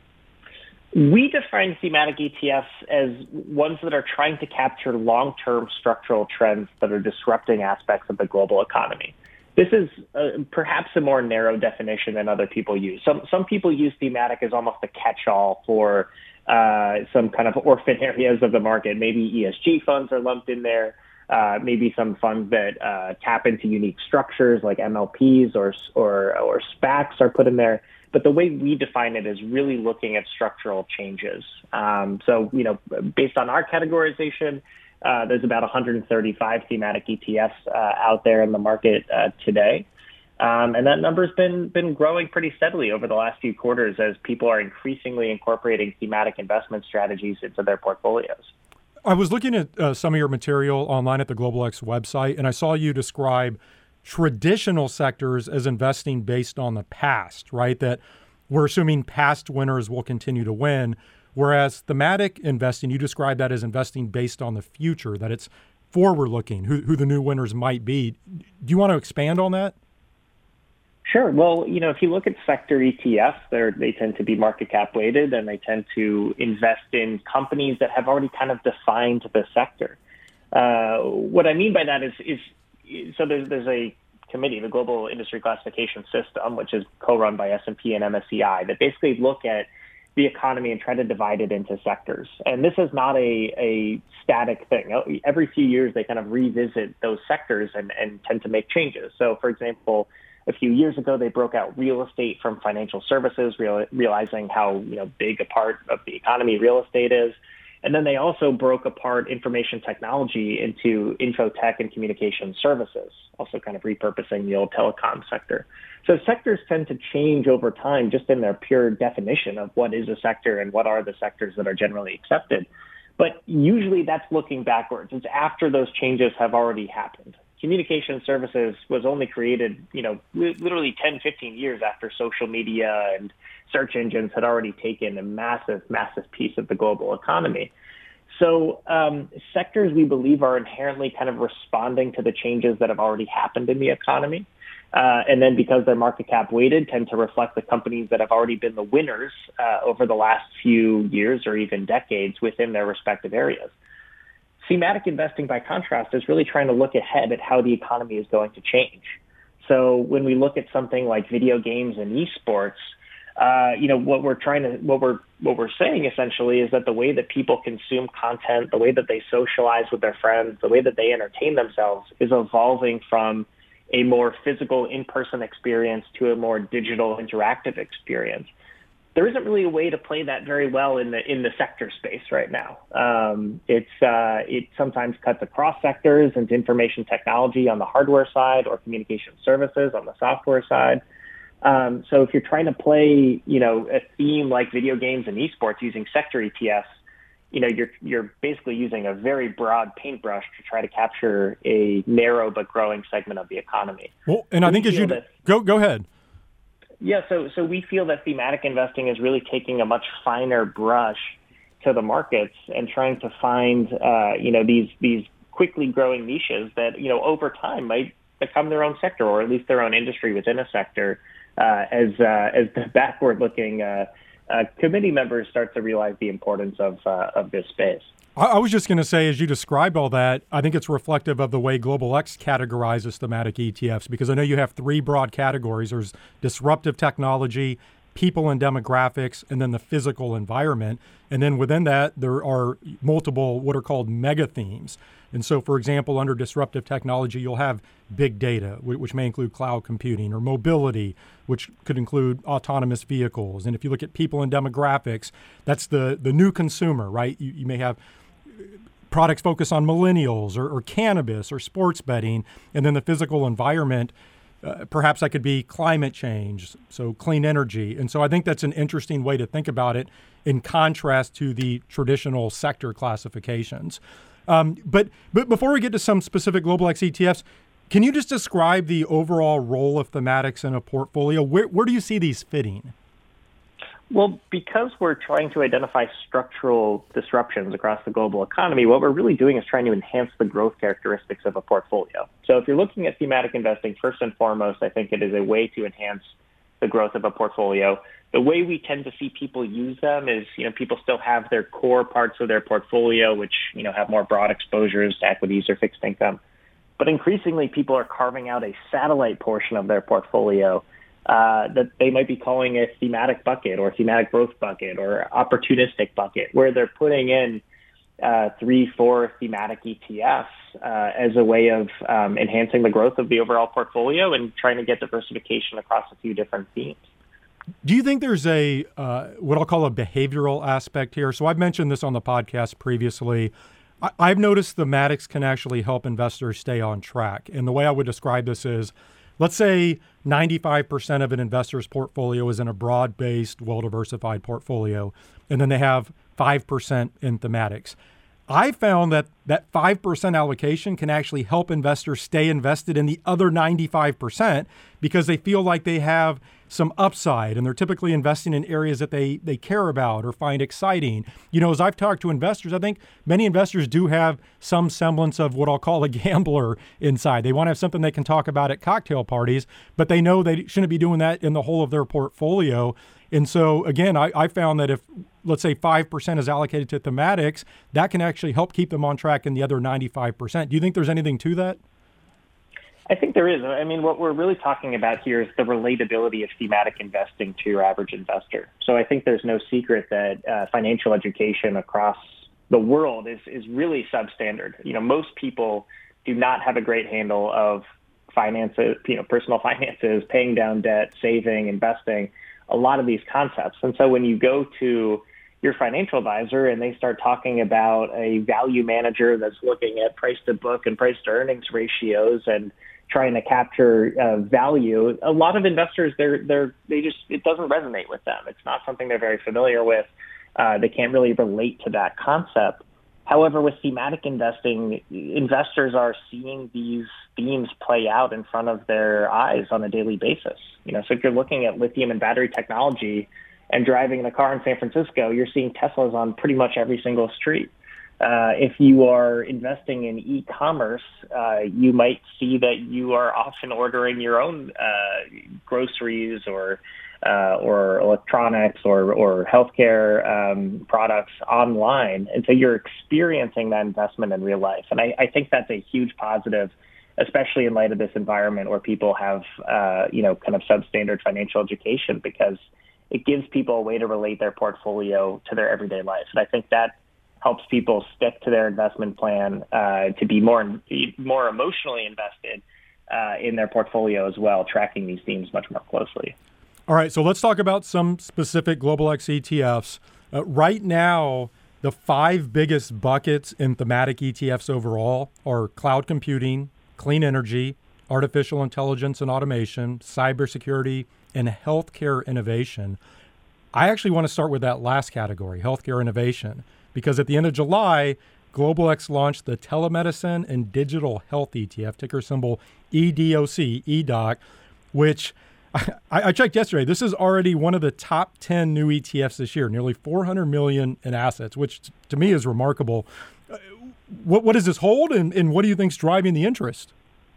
S7: We define thematic E T Fs as ones that are trying to capture long-term structural trends that are disrupting aspects of the global economy. This is uh, perhaps a more narrow definition than other people use. Some some people use thematic as almost a catch-all for uh, some kind of orphan areas of the market. Maybe E S G funds are lumped in there. Uh, maybe some funds that uh, tap into unique structures like M L Ps or, or or SPACs are put in there. But the way we define it is really looking at structural changes. Um, so, you know, based on our categorization, uh, there's about one hundred thirty-five thematic E T Fs uh, out there in the market uh, today. Um, and that number's been been growing pretty steadily over the last few quarters as people are increasingly incorporating thematic investment strategies into their portfolios.
S3: I was looking at uh, some of your material online at the Global X website, and I saw you describe traditional sectors as investing based on the past, right? That we're assuming past winners will continue to win, whereas thematic investing, you describe that as investing based on the future, that it's forward-looking, who, who the new winners might be. Do you want to expand on that?
S7: Sure. Well, you know, if you look at sector E T Fs, they're, they tend to be market cap weighted, and they tend to invest in companies that have already kind of defined the sector. Uh, what I mean by that is, is so there's, there's a committee, the Global Industry Classification System, which is co-run by S and P and M S C I, that basically look at the economy and try to divide it into sectors. And this is not a, a static thing. Every few years, they kind of revisit those sectors and, and tend to make changes. So, for example, a few years ago, they broke out real estate from financial services, real, realizing how you know big a part of the economy real estate is. And then they also broke apart information technology into infotech and communication services, also kind of repurposing the old telecom sector. So sectors tend to change over time just in their pure definition of what is a sector and what are the sectors that are generally accepted. But usually that's looking backwards. It's after those changes have already happened. Communication services was only created, you know, literally ten, fifteen years after social media and search engines had already taken a massive, massive piece of the global economy. So um, sectors, we believe, are inherently kind of responding to the changes that have already happened in the economy. Uh, and then because they're market cap weighted, tend to reflect the companies that have already been the winners uh, over the last few years or even decades within their respective areas. Thematic investing, by contrast, is really trying to look ahead at how the economy is going to change. So when we look at something like video games and esports, uh, you know, what we're trying to, what we're, what we're saying essentially is that the way that people consume content, the way that they socialize with their friends, the way that they entertain themselves is evolving from a more physical in-person experience to a more digital interactive experience. There isn't really a way to play that very well in the in the sector space right now. Um, it's uh, it sometimes cuts across sectors into information technology on the hardware side or communication services on the software side. Um, so if you're trying to play, you know, a theme like video games and esports using sector E T Fs, you know, you're you're basically using a very broad paintbrush to try to capture a narrow but growing segment of the economy.
S3: Well, and I think as you
S7: that,
S3: go go ahead.
S7: Yeah, so so we feel that thematic investing is really taking a much finer brush to the markets and trying to find, uh, you know, these these quickly growing niches that, you know, over time might become their own sector or at least their own industry within a sector uh, as uh, as the backward-looking uh, uh, committee members start to realize the importance of uh, of this space.
S3: I was just going to say, as you described all that, I think it's reflective of the way Global X categorizes thematic E T Fs, because I know you have three broad categories. There's disruptive technology, people and demographics, and then the physical environment. And then within that, there are multiple what are called mega themes. And so, for example, under disruptive technology, you'll have big data, which may include cloud computing, or mobility, which could include autonomous vehicles. And if you look at people and demographics, that's the, the new consumer, right? You, you may have products focus on millennials or, or cannabis or sports betting. And then the physical environment, Uh, perhaps that could be climate change, so clean energy. And so I think that's an interesting way to think about it in contrast to the traditional sector classifications. Um, but but before we get to some specific Global X E T Fs, can you just describe the overall role of thematics in a portfolio? Where, where do you see these fitting?
S7: Well, because we're trying to identify structural disruptions across the global economy, what we're really doing is trying to enhance the growth characteristics of a portfolio. So if you're looking at thematic investing, first and foremost, I think it is a way to enhance the growth of a portfolio. The way we tend to see people use them is, you know, people still have their core parts of their portfolio, which, you know, have more broad exposures to equities or fixed income. But increasingly, people are carving out a satellite portion of their portfolio uh, that they might be calling a thematic bucket or thematic growth bucket or opportunistic bucket, where they're putting in uh, three, four thematic E T Fs uh, as a way of um, enhancing the growth of the overall portfolio and trying to get diversification across a few different themes.
S3: Do you think there's a uh, what I'll call a behavioral aspect here? So I've mentioned this on the podcast previously. I- I've noticed thematics can actually help investors stay on track. And the way I would describe this is, let's say ninety-five percent of an investor's portfolio is in a broad-based, well-diversified portfolio, and then they have five percent in thematics. I found that that five percent allocation can actually help investors stay invested in the other ninety-five percent because they feel like they have some upside, and they're typically investing in areas that they they care about or find exciting. You know, as I've talked to investors, I think many investors do have some semblance of what I'll call a gambler inside. They want to have something they can talk about at cocktail parties, but they know they shouldn't be doing that in the whole of their portfolio. And so, again, I, I found that if, let's say, five percent is allocated to thematics, that can actually help keep them on track in the other ninety-five percent. Do you think there's anything to that?
S7: I think there is. I mean, what we're really talking about here is the relatability of thematic investing to your average investor. So I think there's no secret that uh, financial education across the world is, is really substandard. You know, most people do not have a great handle of finances, you know, personal finances, paying down debt, saving, investing, a lot of these concepts. And so when you go to your financial advisor and they start talking about a value manager that's looking at price to book and price to earnings ratios and trying to capture uh, value, a lot of investors, they're, they're, they just, it doesn't resonate with them. It's not something they're very familiar with. Uh, they can't really relate to that concept. However, with thematic investing, investors are seeing these themes play out in front of their eyes on a daily basis. You know, so if you're looking at lithium and battery technology and driving in a car in San Francisco, you're seeing Teslas on pretty much every single street. Uh, if you are investing in e-commerce, uh, you might see that you are often ordering your own uh, groceries or uh, or electronics or or healthcare um, products online, and so you're experiencing that investment in real life. And I, I think that's a huge positive, especially in light of this environment where people have uh, you know kind of substandard financial education, because it gives people a way to relate their portfolio to their everyday life. And I think that helps people stick to their investment plan, uh, to be more more emotionally invested uh, in their portfolio as well, tracking these themes much more closely.
S3: All right, so let's talk about some specific Global X E T Fs. Uh, right now, the five biggest buckets in thematic E T Fs overall are cloud computing, clean energy, artificial intelligence and automation, cybersecurity, and healthcare innovation. I actually want to start with that last category, healthcare innovation, because at the end of July, Global X launched the Telemedicine and Digital Health E T F, ticker symbol E D O C, E D O C, which I, I checked yesterday. This is already one of the top ten new E T Fs this year, nearly four hundred million in assets, which to me is remarkable. What, what does this hold, and, and what do you think is driving the interest?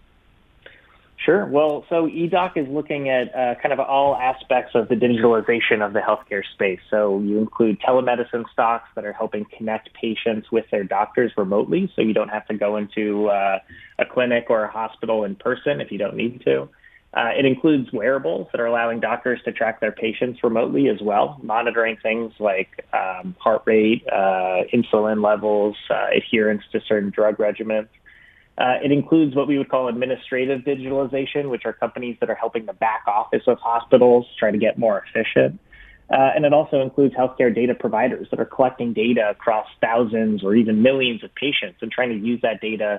S7: Sure. Well, so E D O C is looking at uh, kind of all aspects of the digitalization of the healthcare space. So you include telemedicine stocks that are helping connect patients with their doctors remotely, so you don't have to go into uh, a clinic or a hospital in person if you don't need to. Uh, it includes wearables that are allowing doctors to track their patients remotely as well, monitoring things like um, heart rate, uh, insulin levels, uh, adherence to certain drug regimens. Uh, it includes what we would call administrative digitalization, which are companies that are helping the back office of hospitals try to get more efficient. Uh, and it also includes healthcare data providers that are collecting data across thousands or even millions of patients and trying to use that data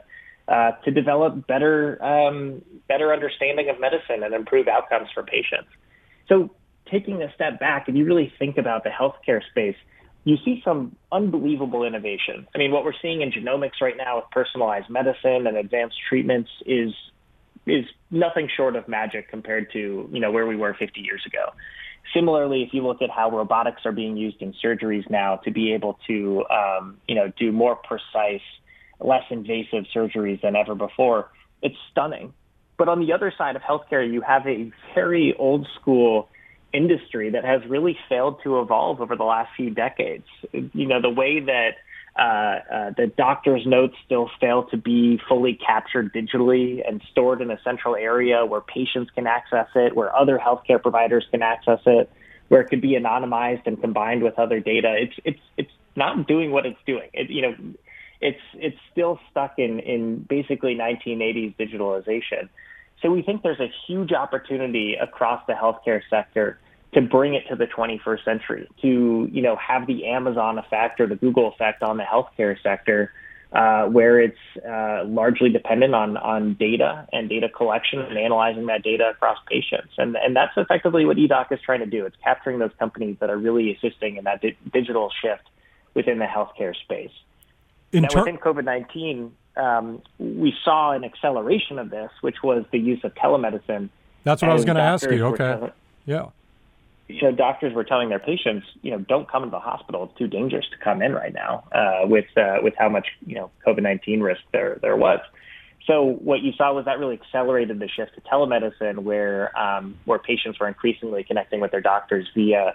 S7: uh, to develop better, um, better understanding of medicine and improve outcomes for patients. So taking a step back, if you really think about the healthcare space, you see some unbelievable innovation. I mean, what we're seeing in genomics right now with personalized medicine and advanced treatments is is nothing short of magic compared to, you know, where we were fifty years ago. Similarly, if you look at how robotics are being used in surgeries now to be able to, um, you know, do more precise, less invasive surgeries than ever before, it's stunning. But on the other side of healthcare, you have a very old school industry that has really failed to evolve over the last few decades. You know, the way that uh, uh, the doctor's notes still fail to be fully captured digitally and stored in a central area where patients can access it, where other healthcare providers can access it, where it could be anonymized and combined with other data. It's it's it's not doing what it's doing. It, you know, it's it's still stuck in in basically nineteen eighties digitalization. So we think there's a huge opportunity across the healthcare sector to bring it to the twenty-first century, to, you know, have the Amazon effect or the Google effect on the healthcare sector, uh, where it's uh, largely dependent on on data and data collection and analyzing that data across patients. And and that's effectively what E D O C is trying to do. It's capturing those companies that are really assisting in that di- digital shift within the healthcare space. In now, ter- within COVID nineteen, um, we saw an acceleration of this, which was the use of telemedicine.
S3: That's what I was going to ask you. Okay. Telling, yeah.
S7: You know, doctors were telling their patients, you know, don't come to the hospital. It's too dangerous to come in right now uh, with uh, with how much, you know, COVID nineteen risk there there was. So what you saw was that really accelerated the shift to telemedicine, where um, where patients were increasingly connecting with their doctors via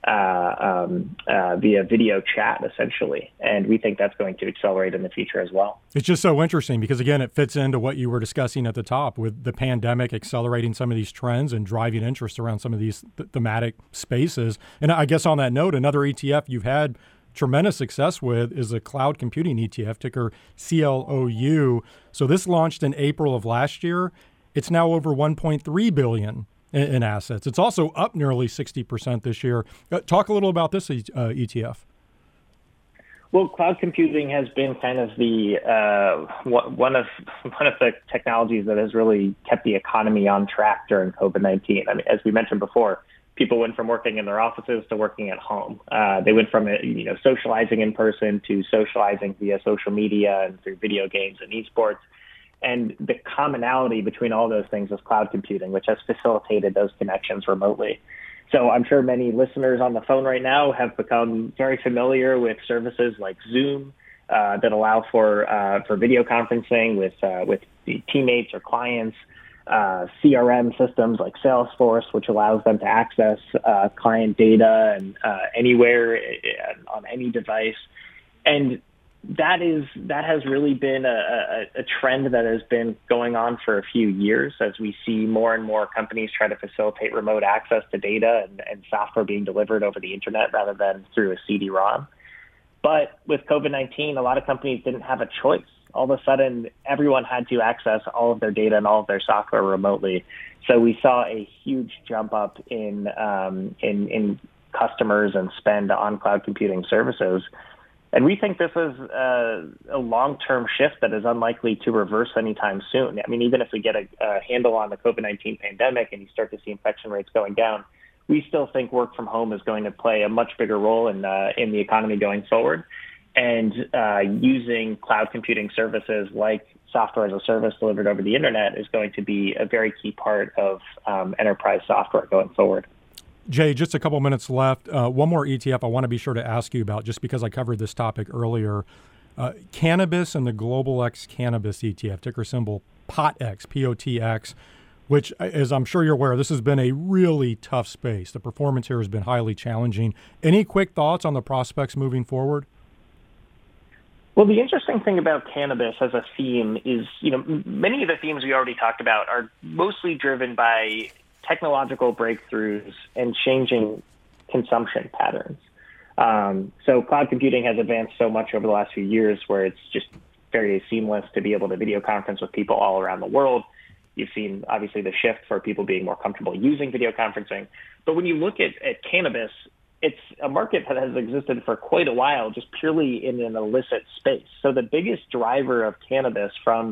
S7: uh, um, uh, via video chat, essentially. And we think that's going to accelerate in the future as well.
S3: It's just so interesting because, again, it fits into what you were discussing at the top with the pandemic accelerating some of these trends and driving interest around some of these th- thematic spaces. And I guess on that note, another E T F you've had tremendous success with is a cloud computing E T F, ticker C L O U. So this launched in April of last year. It's now over one point three billion dollars in, in assets. It's also up nearly sixty percent this year. Uh, talk a little about this uh, E T F.
S7: Well, cloud computing has been kind of the uh, one of one of the technologies that has really kept the economy on track during COVID nineteen. I mean, as we mentioned before, people went from working in their offices to working at home. Uh, they went from you know socializing in person to socializing via social media and through video games and esports. And the commonality between all those things is cloud computing, which has facilitated those connections remotely. So I'm sure many listeners on the phone right now have become very familiar with services like Zoom uh, that allow for uh, for video conferencing with uh, with the teammates or clients, uh, C R M systems like Salesforce, which allows them to access uh, client data and uh, anywhere on any device. And that is that has really been a, a, a trend that has been going on for a few years as we see more and more companies try to facilitate remote access to data and, and software being delivered over the internet rather than through a C D ROM. But with COVID nineteen, a lot of companies didn't have a choice. All of a sudden, everyone had to access all of their data and all of their software remotely. So we saw a huge jump up in um, in, in customers and spend on cloud computing services. And we think this is a, a long-term shift that is unlikely to reverse anytime soon. I mean, even if we get a, a handle on the COVID nineteen pandemic and you start to see infection rates going down, we still think work from home is going to play a much bigger role in uh, in the economy going forward. And uh, using cloud computing services like software as a service delivered over the internet is going to be a very key part of um, enterprise software going forward.
S3: Jay, just a couple minutes left. Uh, one more E T F I want to be sure to ask you about, just because I covered this topic earlier. Uh, cannabis and the Global X Cannabis E T F, ticker symbol POTX, P O T X, which, as I'm sure you're aware, this has been a really tough space. The performance here has been highly challenging. Any quick thoughts on the prospects moving forward?
S7: Well, the interesting thing about cannabis as a theme is, you know, many of the themes we already talked about are mostly driven by technological breakthroughs and changing consumption patterns. Um, so cloud computing has advanced so much over the last few years where it's just very seamless to be able to video conference with people all around the world. You've seen, obviously, the shift for people being more comfortable using video conferencing. But when you look at, at cannabis, it's a market that has existed for quite a while, just purely in an illicit space. So the biggest driver of cannabis from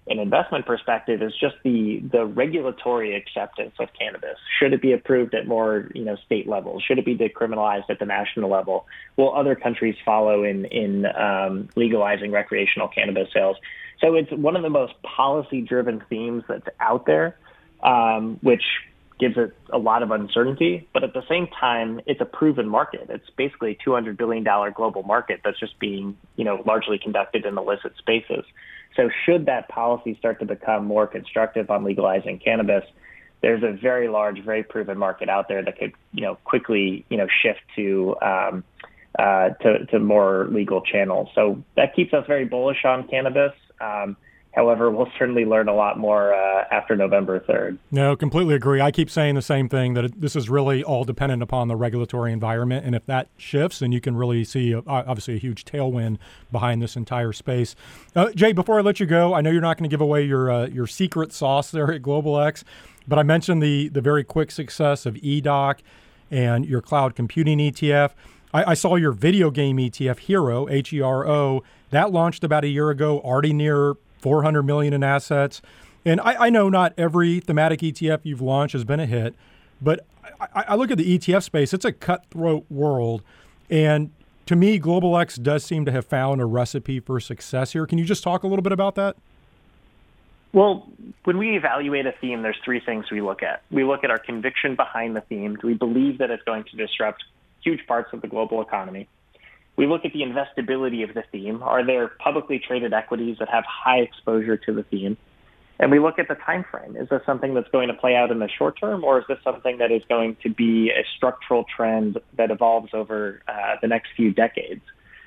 S7: an investment perspective is just the the regulatory acceptance of cannabis. Should it be approved at more, you know, state levels? Should it be decriminalized at the national level? Will other countries follow in in um, legalizing recreational cannabis sales? So it's one of the most policy-driven themes that's out there, um, which gives it a lot of uncertainty. But at the same time, it's a proven market. It's basically a two hundred billion dollars global market that's just being, you know, largely conducted in illicit spaces. So should that policy start to become more constructive on legalizing cannabis, there's a very large, very proven market out there that could, you know, quickly, you know, shift to um, uh, to, to more legal channels. So that keeps us very bullish on cannabis. Um, However, we'll certainly learn a lot more uh, after November third.
S3: No, completely agree. I keep saying the same thing, that it, this is really all dependent upon the regulatory environment. And if that shifts, then you can really see, a, obviously, a huge tailwind behind this entire space. Uh, Jay, before I let you go, I know you're not going to give away your uh, your secret sauce there at Global X, but I mentioned the, the very quick success of E D O C and your cloud computing E T F. I, I saw your video game E T F, Hero, H E R O. That launched about a year ago, already near four hundred million dollars in assets. And I, I know not every thematic E T F you've launched has been a hit, but I, I look at the E T F space, it's a cutthroat world. And to me, Global X does seem to have found a recipe for success here. Can you just talk a little bit about that?
S7: Well, when we evaluate a theme, there's three things we look at. We look at our conviction behind the theme. Do we believe that it's going to disrupt huge parts of the global economy? We look at the investability of the theme. Are there publicly traded equities that have high exposure to the theme? And we look at the time frame. Is this something that's going to play out in the short term, or is this something that is going to be a structural trend that evolves over uh, the next few decades?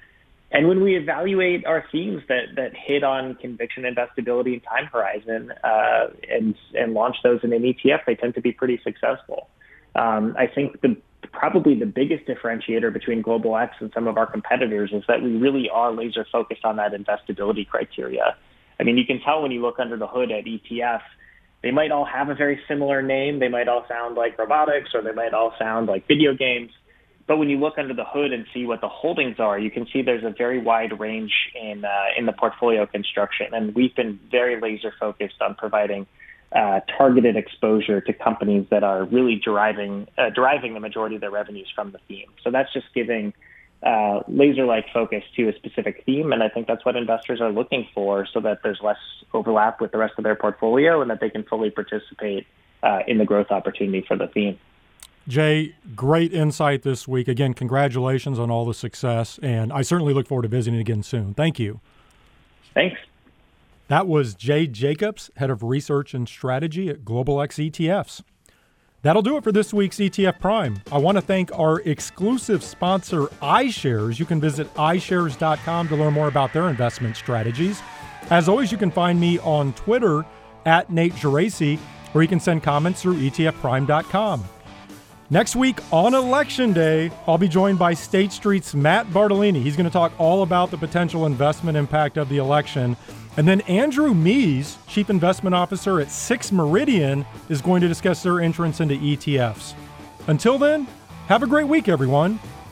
S7: And when we evaluate our themes that, that hit on conviction, investability, and time horizon uh, and, and launch those in an E T F, they tend to be pretty successful. Um, I think the probably the biggest differentiator between Global X and some of our competitors is that we really are laser focused on that investability criteria. I mean, you can tell when you look under the hood at E T F, they might all have a very similar name. They might all sound like robotics, or they might all sound like video games. But when you look under the hood and see what the holdings are, you can see there's a very wide range in uh, in the portfolio construction. And we've been very laser focused on providing Uh, targeted exposure to companies that are really deriving uh, deriving the majority of their revenues from the theme. So that's just giving uh, laser-like focus to a specific theme, and I think that's what investors are looking for, so that there's less overlap with the rest of their portfolio and that they can fully participate uh, in the growth opportunity for the theme.
S3: Jay, great insight this week. Again, congratulations on all the success, and I certainly look forward to visiting again soon. Thank you.
S7: Thanks.
S3: That was Jay Jacobs, Head of Research and Strategy at Global X E T Fs. That'll do it for this week's E T F Prime. I want to thank our exclusive sponsor, iShares. You can visit i shares dot com to learn more about their investment strategies. As always, you can find me on Twitter at Nate Geraci, or you can send comments through E T F prime dot com. Next week on Election Day, I'll be joined by State Street's Matt Bartolini. He's going to talk all about the potential investment impact of the election. And then Andrew Mees, Chief Investment Officer at Six Meridian, is going to discuss their entrance into E T Fs. Until then, have a great week, everyone.